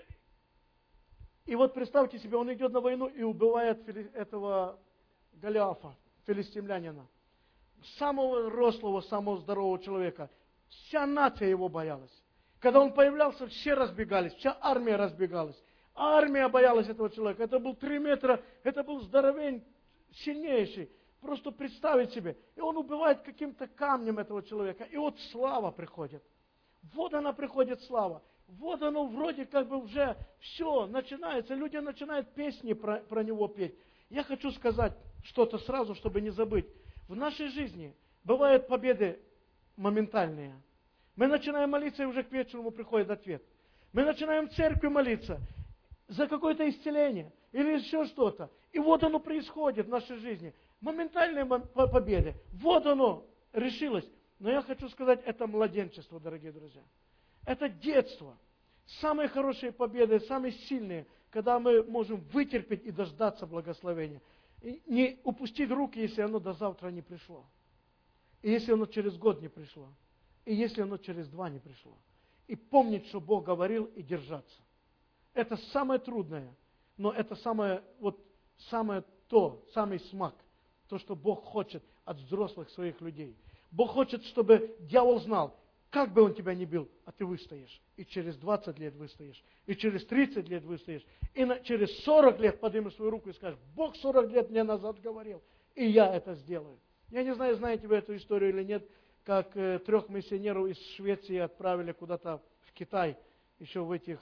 и вот представьте себе, он идет на войну и убивает этого Голиафа, филистимлянина, самого рослого, самого здорового человека. Вся нация его боялась. Когда он появлялся, все разбегались, вся армия разбегалась. Армия боялась этого человека. Это был три метра, это был здоровень, сильнейший. Просто представить себе. И он убивает каким-то камнем этого человека. И вот слава приходит. Вот она приходит слава. Вот оно вроде как бы уже все начинается. Люди начинают песни про, про него петь. Я хочу сказать что-то сразу, чтобы не забыть. В нашей жизни бывают победы моментальные. Мы начинаем молиться, и уже к вечеру приходит ответ. Мы начинаем в церкви молиться за какое-то исцеление или еще что-то. И вот оно происходит в нашей жизни. Моментальные победы. Вот оно решилось. Но я хочу сказать, это младенчество, дорогие друзья. Это детство. Самые хорошие победы, самые сильные, когда мы можем вытерпеть и дождаться благословения. И не упустить руки, если оно до завтра не пришло. И если оно через год не пришло. И если оно через два не пришло. И помнить, что Бог говорил, и держаться. Это самое трудное. Но это самое, вот, самое то, самый смак. То, что Бог хочет от взрослых своих людей. Бог хочет, чтобы дьявол знал, как бы он тебя ни бил, а ты выстоишь. И через двадцать лет выстоишь. И через тридцать лет выстоишь. И на, через сорок лет поднимешь свою руку и скажешь, Бог сорок лет мне назад говорил, и я это сделаю. Я не знаю, знаете вы эту историю или нет, как э, трех миссионеров из Швеции отправили куда-то в Китай, еще в этих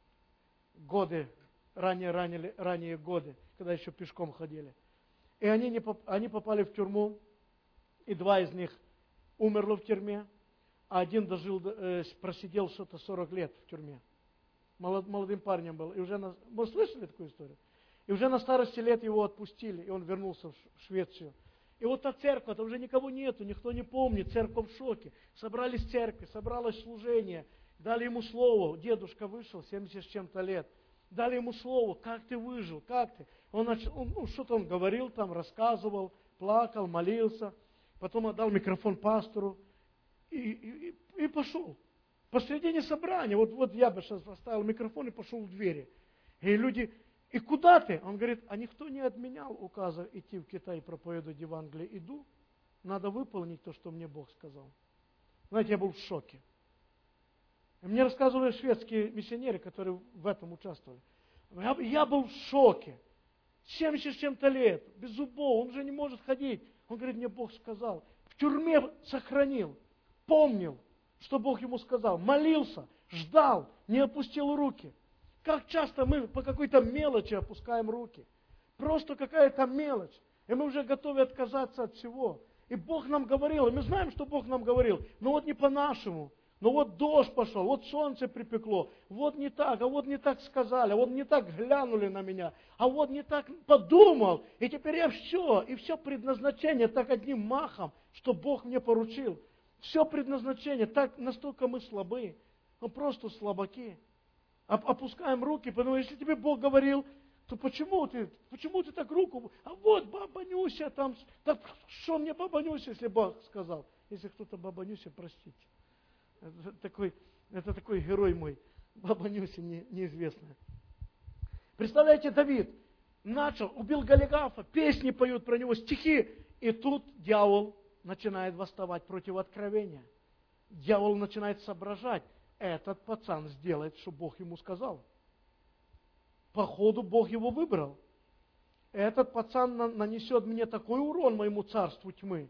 годы, ранее, ранее, ранние годы, когда еще пешком ходили. И они, не, они попали в тюрьму, и два из них умерло в тюрьме, а один дожил, э, просидел что-то сорок лет в тюрьме. Молод, молодым парнем был. И уже на, вы слышали такую историю? И уже на старости лет его отпустили, и он вернулся в Швецию. И вот та церковь, там уже никого нету, никто не помнит, церковь в шоке. Собрались церкви, собралось служение, дали ему слово. Дедушка вышел, семьдесят с чем-то лет. Дали ему слово, как ты выжил, как ты. Он, начал, он ну, что-то он говорил там, рассказывал, плакал, молился. Потом отдал микрофон пастору и, и, и пошел. Посредине собрания, вот, вот я бы сейчас поставил микрофон и пошел в двери. И люди, и куда ты? Он говорит, а никто не отменял указа идти в Китай и проповедовать Евангелие. Иду, надо выполнить то, что мне Бог сказал. Знаете, я был в шоке. И мне рассказывали шведские миссионеры, которые в этом участвовали. Я, я был в шоке. семьдесят с чем-то лет, без зубов, он уже не может ходить. Он говорит, мне Бог сказал. В тюрьме сохранил, помнил, что Бог ему сказал. Молился, ждал, не опустил руки. Как часто мы по какой-то мелочи опускаем руки. Просто какая-то мелочь. И мы уже готовы отказаться от всего. И Бог нам говорил, и мы знаем, что Бог нам говорил, но вот не по-нашему. Но вот дождь пошел, вот солнце припекло, вот не так, а вот не так сказали, а вот не так глянули на меня, а вот не так подумал, и теперь я все, и все предназначение так одним махом, что Бог мне поручил. Все предназначение, так настолько мы слабы, мы просто слабаки. Опускаем руки, потому что если тебе Бог говорил, то почему ты, почему ты так руку, а вот баба Нюся там, так что мне баба Нюся, если Бог сказал, если кто-то баба Нюся, простите. Это такой, это такой герой мой, баба Нюся не, неизвестная. Представляете, Давид начал, убил Голиафа, песни поют про него, стихи, и тут дьявол начинает восставать против откровения. Дьявол начинает соображать, этот пацан сделает, что Бог ему сказал. Походу Бог его выбрал. Этот пацан нанесет мне такой урон моему царству тьмы,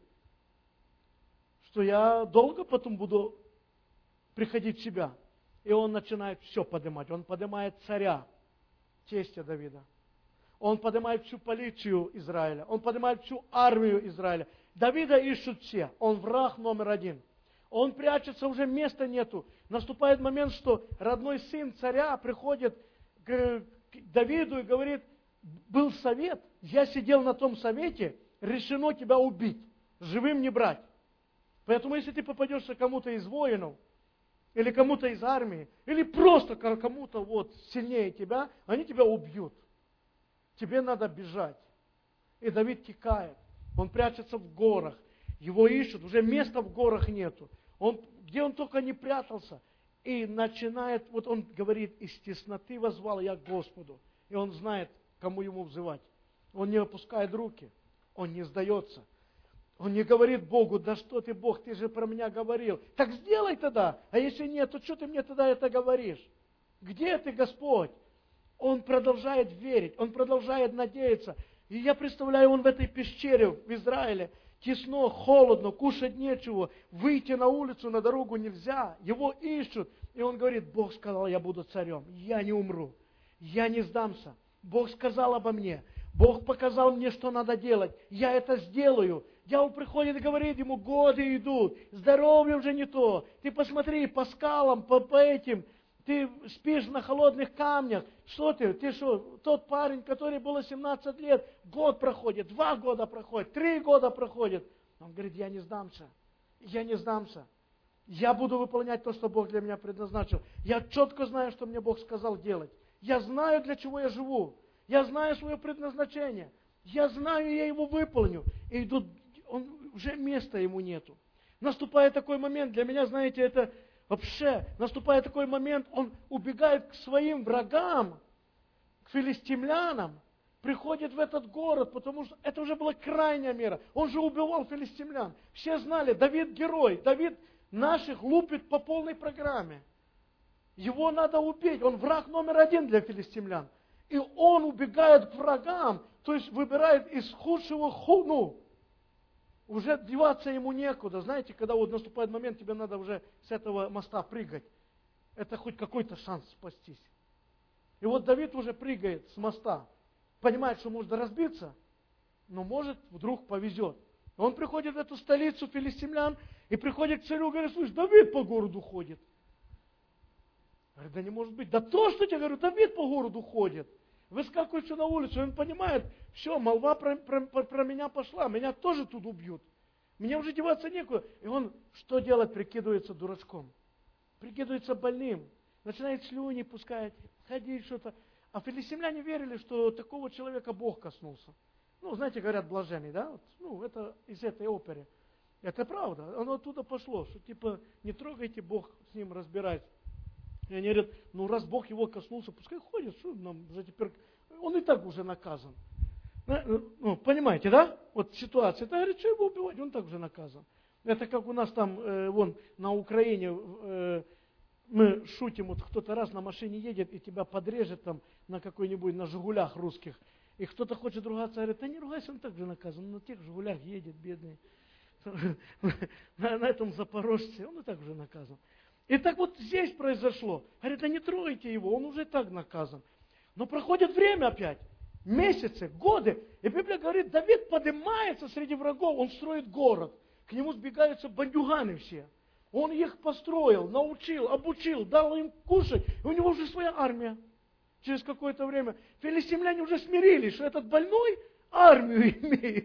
что я долго потом буду приходить в себя. И он начинает все поднимать. Он поднимает царя, тестя Давида. Он поднимает всю полицию Израиля. Он поднимает всю армию Израиля. Давида ищут все. Он враг номер один. Он прячется, уже места нету. Наступает момент, что родной сын царя приходит к Давиду и говорит, был совет, я сидел на том совете, решено тебя убить, живым не брать. Поэтому если ты попадешься кому-то из воинов, или кому-то из армии, или просто кому-то вот сильнее тебя, они тебя убьют. Тебе надо бежать. И Давид текает. Он прячется в горах. Его ищут. Уже места в горах нету. Он, где он только не прятался. И начинает, вот он говорит, из тесноты воззвал я к Господу. И он знает, кому ему взывать. Он не опускает руки. Он не сдается. Он не говорит Богу, да что ты, Бог, ты же про меня говорил. Так сделай тогда. А если нет, то что ты мне тогда это говоришь? Где ты, Господь? Он продолжает верить, он продолжает надеяться. И я представляю, он в этой пещере в Израиле, тесно, холодно, кушать нечего, выйти на улицу, на дорогу нельзя. Его ищут. И он говорит, Бог сказал, я буду царем, я не умру, я не сдамся. Бог сказал обо мне. Бог показал мне, что надо делать. Я это сделаю. Дьявол приходит и говорит ему, годы идут, здоровье уже не то. Ты посмотри по скалам, по, по этим, ты спишь на холодных камнях. Что ты? Ты что? Тот парень, который было семнадцать лет, год проходит, два года проходит, три года проходит. Он говорит, я не сдамся. я не сдамся. Я буду выполнять то, что Бог для меня предназначил. Я четко знаю, что мне Бог сказал делать. Я знаю, для чего я живу. Я знаю свое предназначение. Я знаю, я его выполню. И идут, он, уже места ему нету. Наступает такой момент, для меня, знаете, это вообще, наступает такой момент, он убегает к своим врагам, к филистимлянам, приходит в этот город, потому что это уже была крайняя мера. Он же убивал филистимлян. Все знали, Давид герой, Давид наших лупит по полной программе. Его надо убить, он враг номер один для филистимлян. И он убегает к врагам, то есть выбирает из худшего хуну. Уже деваться ему некуда. Знаете, когда вот наступает момент, тебе надо уже с этого моста прыгать. Это хоть какой-то шанс спастись. И вот Давид уже прыгает с моста. Понимает, что может разбиться, но может вдруг повезет. Он приходит в эту столицу филистимлян и приходит к царю и говорит: слушай, Давид по городу ходит. Говорит: да не может быть. Да то, что тебе говорю, Давид по городу ходит. Выскакивает на улицу, и он понимает, все, молва про, про, про меня пошла, меня тоже тут убьют. Мне уже деваться некуда. И он что делает? Прикидывается дурачком. Прикидывается больным. Начинает слюни пускать, ходить что-то. А филистимляне верили, что такого человека Бог коснулся. Ну, знаете, говорят, блаженный, да? Вот, ну, это из этой оперы. Это правда. Оно оттуда пошло, что типа не трогайте, Бог с ним разбирается. И они говорят: ну раз Бог его коснулся, пускай ходит, что нам за теперь... Он и так уже наказан. Ну, понимаете, да? Вот ситуация. Это говорит, что его убивать, он так уже наказан. Это как у нас там, э, вон, на Украине, э, мы шутим, вот кто-то раз на машине едет и тебя подрежет там на какой-нибудь, на «Жигулях» русских. И кто-то хочет ругаться, говорит: да не ругайся, он так же наказан, он на тех «Жигулях» едет, бедный. На этом запорожце, он и так уже наказан. И так вот здесь произошло. Говорит: да не трогайте его, он уже так наказан. Но проходит время опять, месяцы, годы. И Библия говорит, Давид поднимается среди врагов, он строит город. К нему сбегаются бандюганы все. Он их построил, научил, обучил, дал им кушать. И у него уже своя армия. Через какое-то время филистимляне уже смирились, что этот больной армию имеет.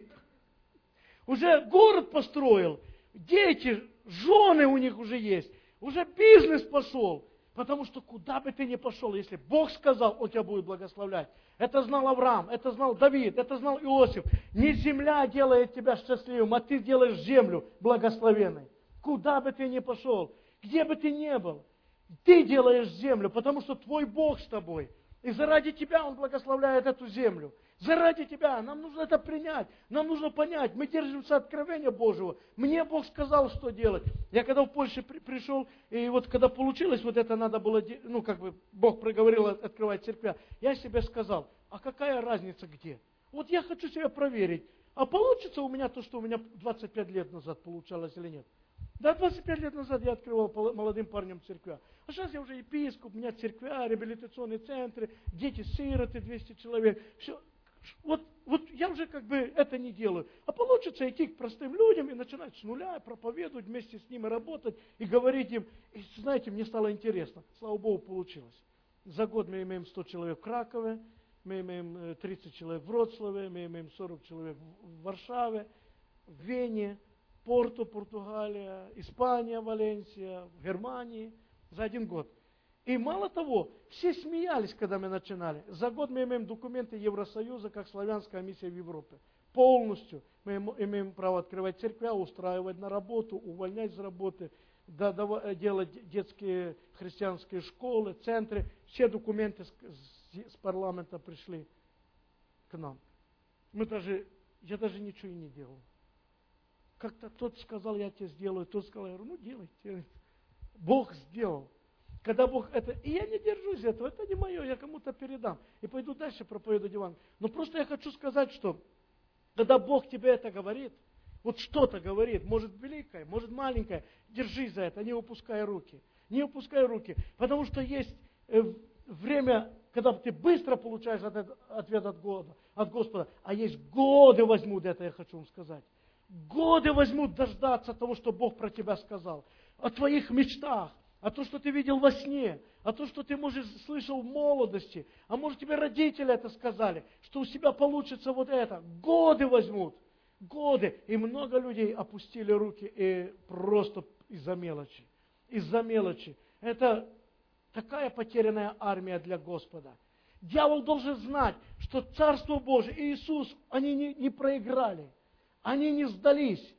Уже город построил, дети, жены у них уже есть. Уже бизнес пошел. Потому что куда бы ты ни пошел, если Бог сказал, Он тебя будет благословлять. Это знал Авраам, это знал Давид, это знал Иосиф. Не земля делает тебя счастливым, а ты делаешь землю благословенной. Куда бы ты ни пошел, где бы ты ни был, ты делаешь землю, потому что твой Бог с тобой. И заради тебя Он благословляет эту землю. Заради тебя. Нам нужно это принять. Нам нужно понять. Мы держимся откровения Божьего. Мне Бог сказал, что делать. Я когда в Польше при, пришел, и вот когда получилось, вот это надо было, ну как бы Бог проговорил открывать церкви, я себе сказал: а какая разница где? Вот я хочу себя проверить. А получится у меня то, что у меня двадцать пять лет назад получалось или нет? Да, двадцать пять лет назад я открывал молодым парням церквя. А сейчас я уже епископ, у меня церквя, реабилитационные центры, дети-сироты, двести человек. Все. Вот, вот я уже как бы это не делаю. А получится идти к простым людям и начинать с нуля, проповедовать, вместе с ними работать и говорить им. И знаете, мне стало интересно. Слава Богу, получилось. За год мы имеем сто человек в Кракове, мы имеем тридцать человек в Вроцлаве, мы имеем сорок человек в Варшаве, в Вене, Порту, Португалия, Испания, Валенсия, в Германии за один год. И мало того, все смеялись, когда мы начинали. За год мы имеем документы Евросоюза, как славянская миссия в Европе. Полностью мы имеем право открывать церквя, устраивать на работу, увольнять с работы, делать детские христианские школы, центры. Все документы с парламента пришли к нам. Мы даже, я даже ничего и не делал. Как-то тот сказал, я тебе сделаю, тот сказал, я говорю, ну делайте. Бог сделал. Когда Бог это... И я не держусь этого, это не мое, я кому-то передам. И пойду дальше проповедовать Евангелие. Но просто я хочу сказать, что когда Бог тебе это говорит, вот что-то говорит, может великое, может маленькое, держись за это, не упускай руки. Не упускай руки. Потому что есть время, когда ты быстро получаешь ответ от Господа, от Господа, а есть годы возьмут, это я хочу вам сказать. Годы возьмут дождаться того, что Бог про тебя сказал. О твоих мечтах. А то, что ты видел во сне, а то, что ты, может, слышал в молодости, а может, тебе родители это сказали, что у тебя получится вот это. Годы возьмут. Годы. И много людей опустили руки и просто из-за мелочи. Из-за мелочи. Это такая потерянная армия для Господа. Дьявол должен знать, что Царство Божие и Иисус, они не, не проиграли. Они не сдались.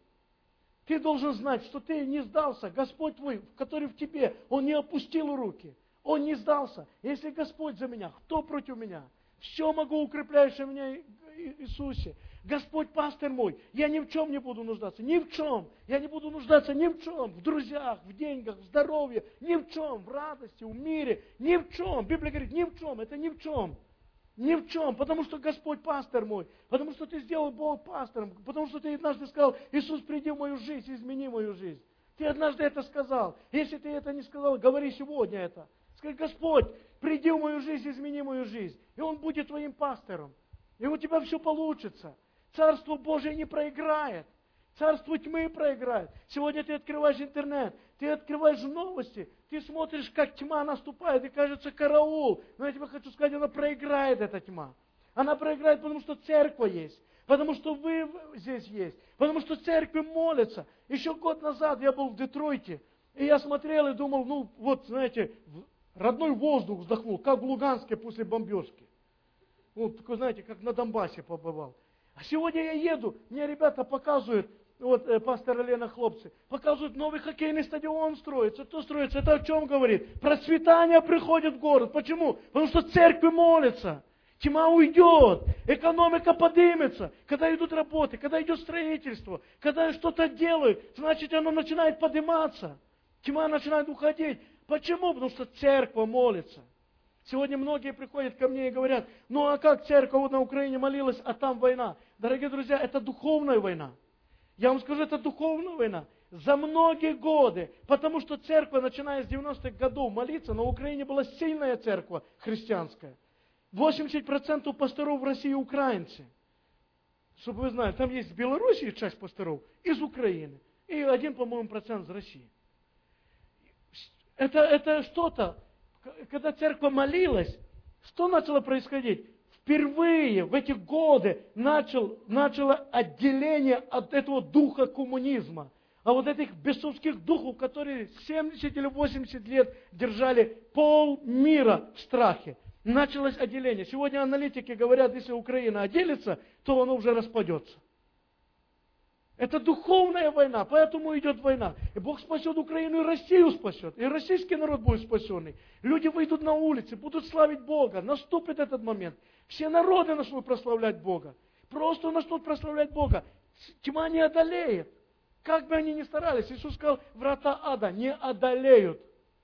Ты должен знать, что ты не сдался. Господь твой, который в тебе, Он не опустил руки. Он не сдался. Если Господь за меня, кто против меня? Все могу, укрепляющее меня Иисусе. Господь пастырь мой, я ни в чем не буду нуждаться. Ни в чем. Я не буду нуждаться ни в чем. В друзьях, в деньгах, в здоровье. Ни в чем. В радости, в мире. Ни в чем. Библия говорит, ни в чем. Это ни в чем. Ни в чем. Потому что Господь пастырь мой. Потому что ты сделал Бог пастором. Потому что ты однажды сказал, Иисус, приди в мою жизнь, измени мою жизнь. Ты однажды это сказал. Если ты это не сказал, говори сегодня это. Скажи, Господь, приди в мою жизнь, измени мою жизнь. И Он будет твоим пастором. И у тебя все получится. Царство Божие не проиграет. Царство тьмы проиграет. Сегодня ты открываешь интернет, ты открываешь новости, ты смотришь, как тьма наступает, и кажется, караул. Но я тебе хочу сказать, она проиграет, эта тьма. Она проиграет, потому что церковь есть. Потому что вы здесь есть. Потому что церкви молятся. Еще год назад я был в Детройте, и я смотрел и думал, ну вот, знаете, родной воздух вздохнул, как в Луганске после бомбежки. Вот, такой, знаете, как на Донбассе побывал. А сегодня я еду, мне ребята показывают, вот э, пастор Лена хлопцы, показывают, новый хоккейный стадион строится. Кто строится? Это о чем говорит? Процветание приходит в город. Почему? Потому что церкви молятся. Тьма уйдет, экономика поднимется. Когда идут работы, когда идет строительство, когда что-то делают, значит оно начинает подниматься. Тьма начинает уходить. Почему? Потому что церковь молится. Сегодня многие приходят ко мне и говорят, ну а как церковь вот на Украине молилась, а там война? Дорогие друзья, это духовная война. Я вам скажу, это духовная война. За многие годы, потому что церковь, начиная с девяностых годов молиться, на Украине была сильная церковь христианская. восемьдесят процентов пасторов в России украинцы. Чтобы вы знали, там есть в Белоруссии часть пасторов, из Украины. И один, по-моему, процент из России. Это, это что-то. Когда церковь молилась, что начало происходить? Впервые в эти годы начал, начало отделение от этого духа коммунизма. А вот этих бесовских духов, которые семьдесят или восемьдесят лет держали полмира в страхе. Началось отделение. Сегодня аналитики говорят, если Украина отделится, то оно уже распадется. Это духовная война, поэтому идет война. И Бог спасет Украину, и Россию спасет. И российский народ будет спасенный. Люди выйдут на улицы, будут славить Бога. Наступит этот момент. Все народы начнут прославлять Бога. Просто начнут прославлять Бога. Тьма не одолеет. Как бы они ни старались, Иисус сказал, врата ада не одолеют.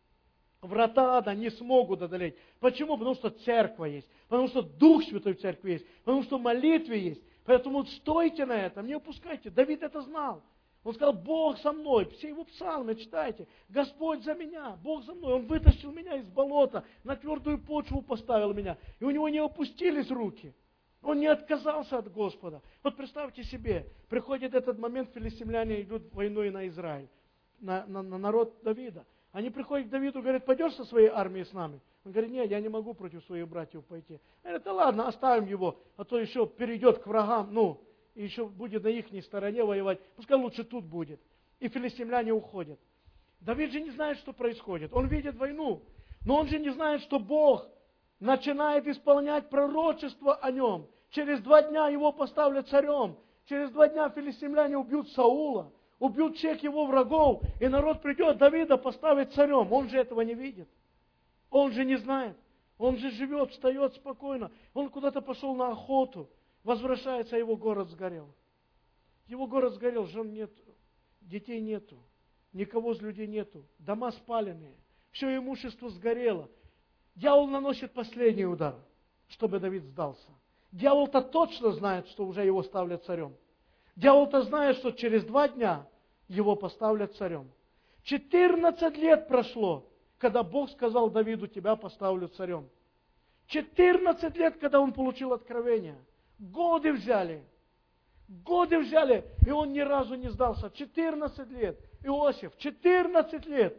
Врата ада не смогут одолеть. Почему? Потому что церковь есть. Потому что Дух Святой в церкви есть. Потому что молитве есть. Поэтому стойте на этом, не упускайте. Давид это знал. Он сказал, Бог со мной. Все его псалмы читайте. Господь за меня, Бог за мной. Он вытащил меня из болота, на твердую почву поставил меня. И у него не опустились руки. Он не отказался от Господа. Вот представьте себе, приходит этот момент, филистимляне идут войной на Израиль, на, на, на народ Давида. Они приходят к Давиду и говорят, пойдешь со своей армией с нами? Он говорит, нет, я не могу против своих братьев пойти. Они говорят, да ладно, оставим его, а то еще перейдет к врагам, ну, и еще будет на их стороне воевать. Пускай лучше тут будет. И филистимляне уходят. Давид же не знает, что происходит. Он видит войну, но он же не знает, что Бог начинает исполнять пророчество о нем. Через два дня его поставлят царем. Через два дня филистимляне убьют Саула, убьют всех его врагов, и народ придет, Давида поставить царем. Он же этого не видит. Он же не знает. Он же живет, встает спокойно. Он куда-то пошел на охоту. Возвращается, а его город сгорел. Его город сгорел, жен нет, детей нету. Никого из людей нету. Дома спаленные. Все имущество сгорело. Дьявол наносит последний удар, чтобы Давид сдался. Дьявол-то точно знает, что уже его ставлят царем. Дьявол-то знает, что через два дня его поставлят царем. четырнадцать лет прошло, когда Бог сказал Давиду, тебя поставлю царем. четырнадцать лет, когда он получил откровение. Годы взяли. Годы взяли, и он ни разу не сдался. четырнадцать лет. Иосиф, четырнадцать лет.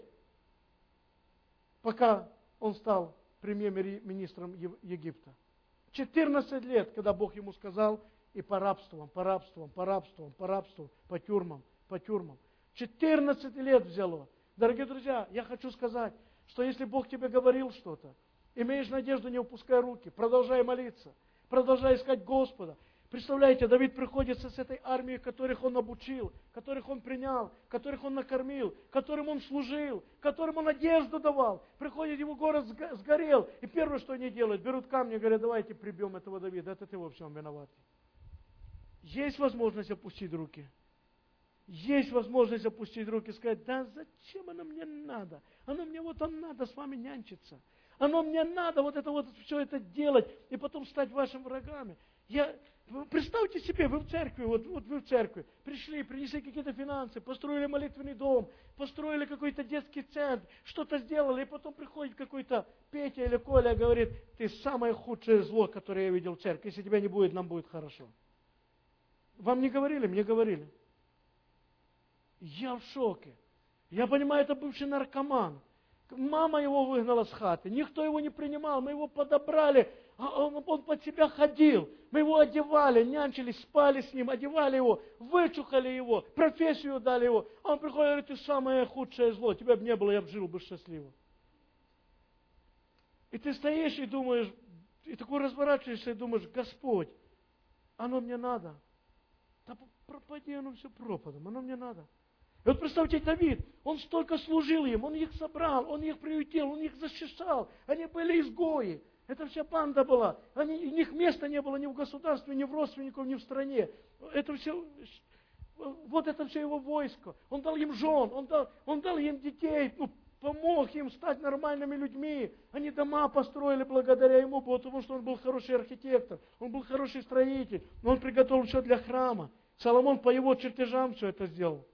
Пока он стал премьер-министром Египта. четырнадцать лет, когда Бог ему сказал, И по рабствам, по рабствам, по рабствам, по рабствам, по тюрьмам, по тюрьмам. четырнадцать лет взяло. Дорогие друзья, я хочу сказать, что если Бог тебе говорил что-то, имеешь надежду, не упускай руки, продолжай молиться, продолжай искать Господа. Представляете, Давид приходит с этой армией, которых он обучил, которых он принял, которых он накормил, которым он служил, которым он одежду давал. Приходит, его город сгорел, и первое, что они делают, берут камни и говорят, давайте прибьем этого Давида, это ты во всем виноват. Есть возможность опустить руки. Есть возможность опустить руки и сказать, да зачем оно мне надо? Оно мне вот он надо с вами нянчиться. Оно мне надо вот это вот все это делать и потом стать вашими врагами. Я, представьте себе, вы в церкви, вот, вот вы в церкви, пришли, принесли какие-то финансы, построили молитвенный дом, построили какой-то детский центр, что-то сделали, и потом приходит какой-то Петя или Коля и говорит, ты самое худшее зло, которое я видел в церкви, если тебя не будет, нам будет хорошо. Вам не говорили? Мне говорили. Я в шоке. Я понимаю, это бывший наркоман. Мама его выгнала с хаты, никто его не принимал, мы его подобрали, он, он под себя ходил, мы его одевали, нянчились, спали с ним, одевали его, вычухали его, профессию дали его. А он приходит и говорит, ты самое худшее зло, тебя бы не было, я бы жил бы счастливо. И ты стоишь и думаешь, и такой разворачиваешься и думаешь, Господь, оно мне надо. Да пропади оно все пропадом, оно мне надо. И вот представьте, Давид, он столько служил им, он их собрал, он их приютил, он их защищал. Они были изгои. Это вся банда была. Они, у них места не было ни в государстве, ни в родственниках, ни в стране. Это все, вот это все его войско. Он дал им жен, он дал, он дал им детей, ну, помог им стать нормальными людьми. Они дома построили благодаря ему, потому что он был хороший архитектор, он был хороший строитель, он приготовил все для храма. Соломон по его чертежам все это сделал.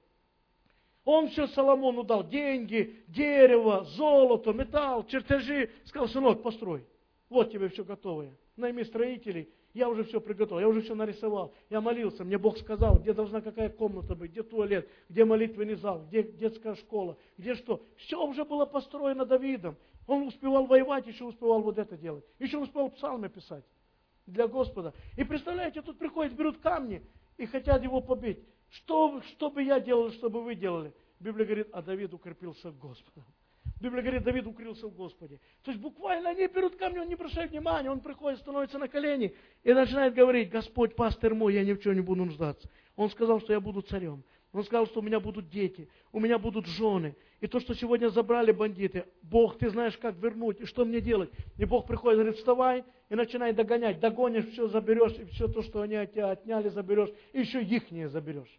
Он все Соломону дал, деньги, дерево, золото, металл, чертежи. Сказал, сынок, построй, вот тебе все готовое. Найми строителей, я уже все приготовил, я уже все нарисовал. Я молился, мне Бог сказал, где должна какая комната быть, где туалет, где молитвенный зал, где детская школа, где что. Все уже было построено Давидом. Он успевал воевать, еще успевал вот это делать. Еще успевал псалмы писать для Господа. И представляете, тут приходят, берут камни и хотят его побить. Что, что бы я делал, что бы вы делали? Библия говорит, а Давид укрепился Господом. Библия говорит, Давид укрылся в Господе. То есть буквально они берут камни, он не обращает внимания, он приходит, становится на колени и начинает говорить, Господь, пастырь мой, я ни в чем не буду нуждаться. Он сказал, что я буду царем. Он сказал, что у меня будут дети, у меня будут жены. И то, что сегодня забрали бандиты, Бог, ты знаешь, как вернуть, и что мне делать? И Бог приходит и говорит, вставай, и начинает догонять. Догонишь, все заберешь, и все то, что они от тебя отняли, заберешь, и еще ихнее заберешь.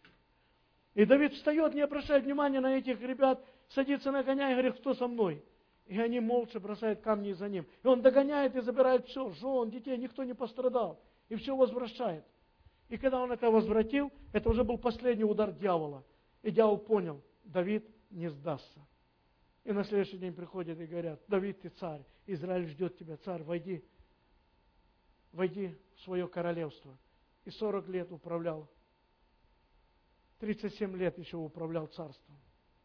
И Давид встает, не обращает внимания на этих ребят, садится на коня и говорит, кто со мной? И они молча бросают камни за ним. И он догоняет и забирает все, жен, детей, никто не пострадал. И все возвращает. И когда он это возвратил, это уже был последний удар дьявола. И дьявол понял, Давид не сдастся. И на следующий день приходят и говорят, Давид, ты царь, Израиль ждет тебя, царь, войди, войди в свое королевство. И сорок лет управлял, тридцать семь лет еще управлял царством.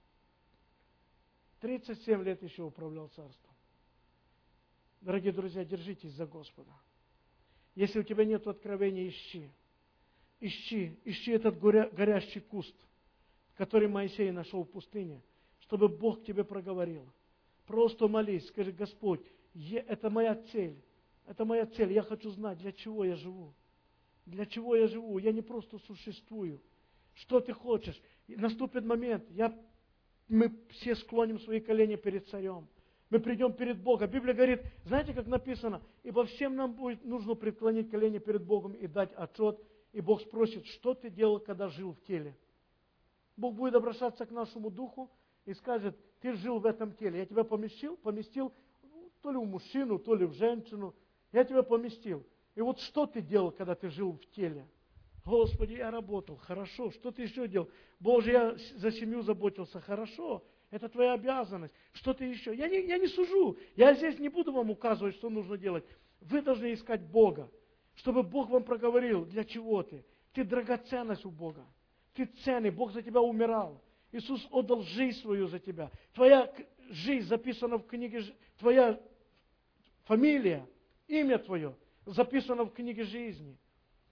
тридцать семь лет еще управлял царством. Дорогие друзья, держитесь за Господа. Если у тебя нет откровения, ищи. Ищи, ищи этот горя, горящий куст, который Моисей нашел в пустыне, чтобы Бог тебе проговорил. Просто молись, скажи, Господь, я, это моя цель, это моя цель, я хочу знать, для чего я живу. Для чего я живу, я не просто существую. Что ты хочешь? И наступит момент, я, мы все склоним свои колени перед царем. Мы придем перед Богом. Библия говорит, знаете, как написано, ибо всем нам будет нужно преклонить колени перед Богом и дать отчет. И Бог спросит, что ты делал, когда жил в теле? Бог будет обращаться к нашему духу и скажет, ты жил в этом теле. Я тебя поместил, поместил то ли в мужчину, то ли в женщину. Я тебя поместил. И вот что ты делал, когда ты жил в теле? Господи, я работал. Хорошо. Что ты еще делал? Боже, я за семью заботился. Хорошо. Это твоя обязанность. Что ты еще? Я не, я не сужу. Я здесь не буду вам указывать, что нужно делать. Вы должны искать Бога, чтобы Бог вам проговорил, для чего ты. Ты драгоценность у Бога. Ты ценный. Бог за тебя умирал. Иисус отдал жизнь свою за тебя. Твоя жизнь записана в книге, твоя фамилия, имя твое записано в книге жизни.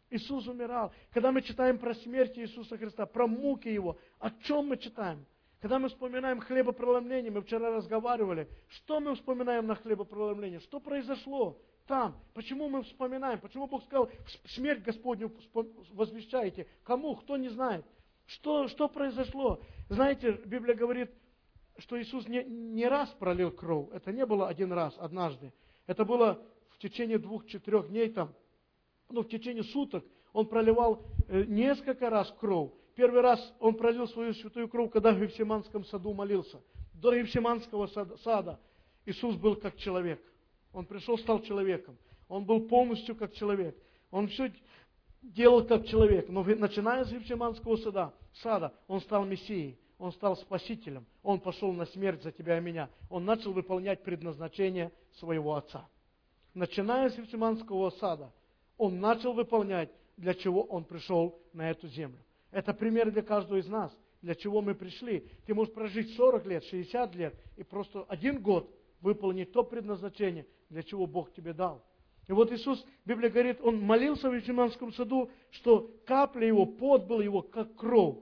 Иисус умирал. Когда мы читаем про смерть Иисуса Христа, про муки Его, о чем мы читаем? Когда мы вспоминаем хлебопроломление, мы вчера разговаривали, что мы вспоминаем на хлебопроломление? Что произошло там? Почему мы вспоминаем? Почему Бог сказал, смерть Господню возвещаете? Кому? Кто не знает? Что, что произошло? Знаете, Библия говорит, что Иисус не, не раз пролил кровь. Это не было один раз, однажды. Это было в течение двух-четырех дней, там, ну, в течение суток Он проливал э, несколько раз кровь. Первый раз Он пролил свою святую кровь, когда в Гефсиманском саду молился. До Гефсиманского сада, сада Иисус был как человек. Он пришел, стал человеком. Он был полностью как человек. Он все делал как человек. Но начиная с Гефсиманского сада, сада Он стал Мессией. Он стал Спасителем. Он пошел на смерть за тебя и меня. Он начал выполнять предназначение своего Отца. Начиная с Гефсиманского сада, Он начал выполнять, для чего Он пришел на эту землю. Это пример для каждого из нас, для чего мы пришли. Ты можешь прожить сорок лет, шестьдесят лет и просто один год выполнить то предназначение, для чего Бог тебе дал. И вот Иисус, Библия говорит, Он молился в Гефсиманском саду, что капля Его, пот был Его, как кровь.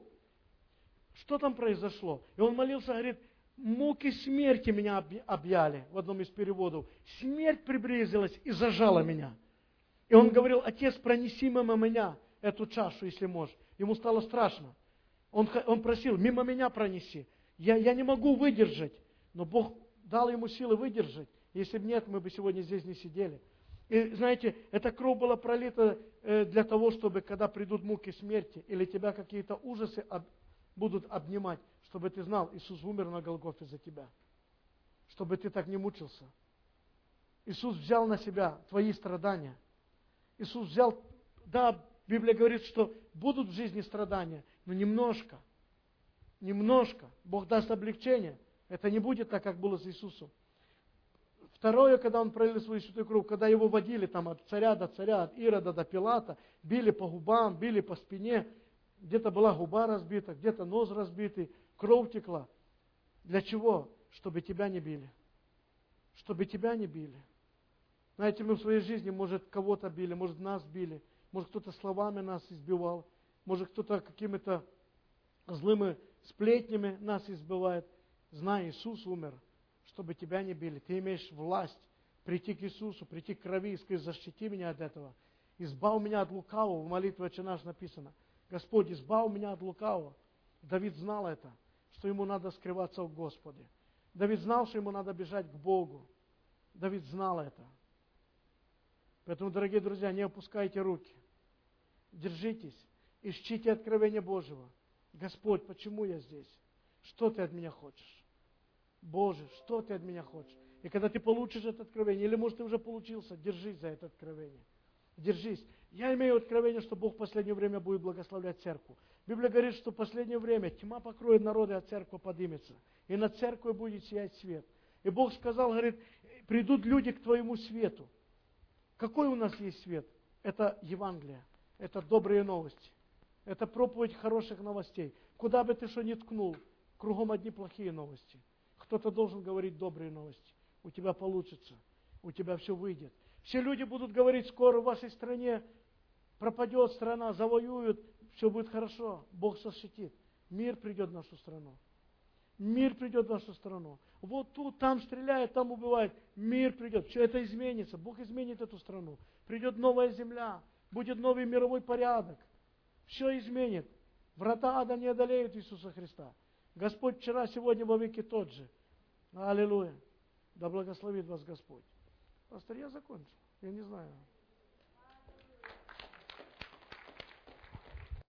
Что там произошло? И Он молился, говорит, муки смерти меня объяли, в одном из переводов. Смерть приблизилась и зажала меня. И Он говорил, Отец, пронеси мимо меня эту чашу, если можешь. Ему стало страшно. Он, он просил, мимо меня пронеси. Я, я не могу выдержать. Но Бог дал ему силы выдержать. Если бы нет, мы бы сегодня здесь не сидели. И знаете, эта кровь была пролита для того, чтобы, когда придут муки смерти, или тебя какие-то ужасы об, будут обнимать, чтобы ты знал, Иисус умер на Голгофе за тебя. Чтобы ты так не мучился. Иисус взял на себя твои страдания. Иисус взял, да, Библия говорит, что будут в жизни страдания, но немножко. Немножко. Бог даст облегчение. Это не будет так, как было с Иисусом. Второе, когда Он пролил свою святую кровь, когда Его водили там от царя до царя, от Ирода до Пилата, били по губам, били по спине, где-то была губа разбита, где-то нос разбитый, кровь текла. Для чего? Чтобы тебя не били. Чтобы тебя не били. Знаете, мы в своей жизни, может, кого-то били, может, нас били, может, кто-то словами нас избивал, может, кто-то какими-то злыми сплетнями нас избивает. Знай, Иисус умер, чтобы тебя не били. Ты имеешь власть прийти к Иисусу, прийти к крови и сказать, защити меня от этого. Избавь меня от лукавого. В молитве «Отче наш» написано. Господь, избавь меня от лукавого. Давид знал это, что ему надо скрываться в Господе. Давид знал, что ему надо бежать к Богу. Давид знал это. Поэтому, дорогие друзья, не опускайте руки. Держитесь, ищите откровения Божьего. Господь, почему я здесь? Что Ты от меня хочешь? Боже, что Ты от меня хочешь? И когда ты получишь это откровение, или, может, ты уже получился, держись за это откровение. Держись. Я имею откровение, что Бог в последнее время будет благословлять церковь. Библия говорит, что в последнее время тьма покроет народы, а церковь поднимется. И над церковью будет сиять свет. И Бог сказал, говорит, придут люди к Твоему свету. Какой у нас есть свет? Это Евангелие. Это добрые новости. Это проповедь хороших новостей. Куда бы ты что ни ткнул, кругом одни плохие новости. Кто-то должен говорить добрые новости. У тебя получится. У тебя все выйдет. Все люди будут говорить, скоро в вашей стране пропадет страна, завоюют, все будет хорошо. Бог защитит. Мир придет в нашу страну. Мир придет в нашу страну. Вот тут, там стреляет, там убивает. Мир придет. Все это изменится. Бог изменит эту страну. Придет новая земля. Будет новый мировой порядок. Все изменит. Врата ада не одолеют Иисуса Христа. Господь вчера, сегодня, во веки тот же. Аллилуйя. Да благословит вас Господь. Пастор, я закончил. Я не знаю.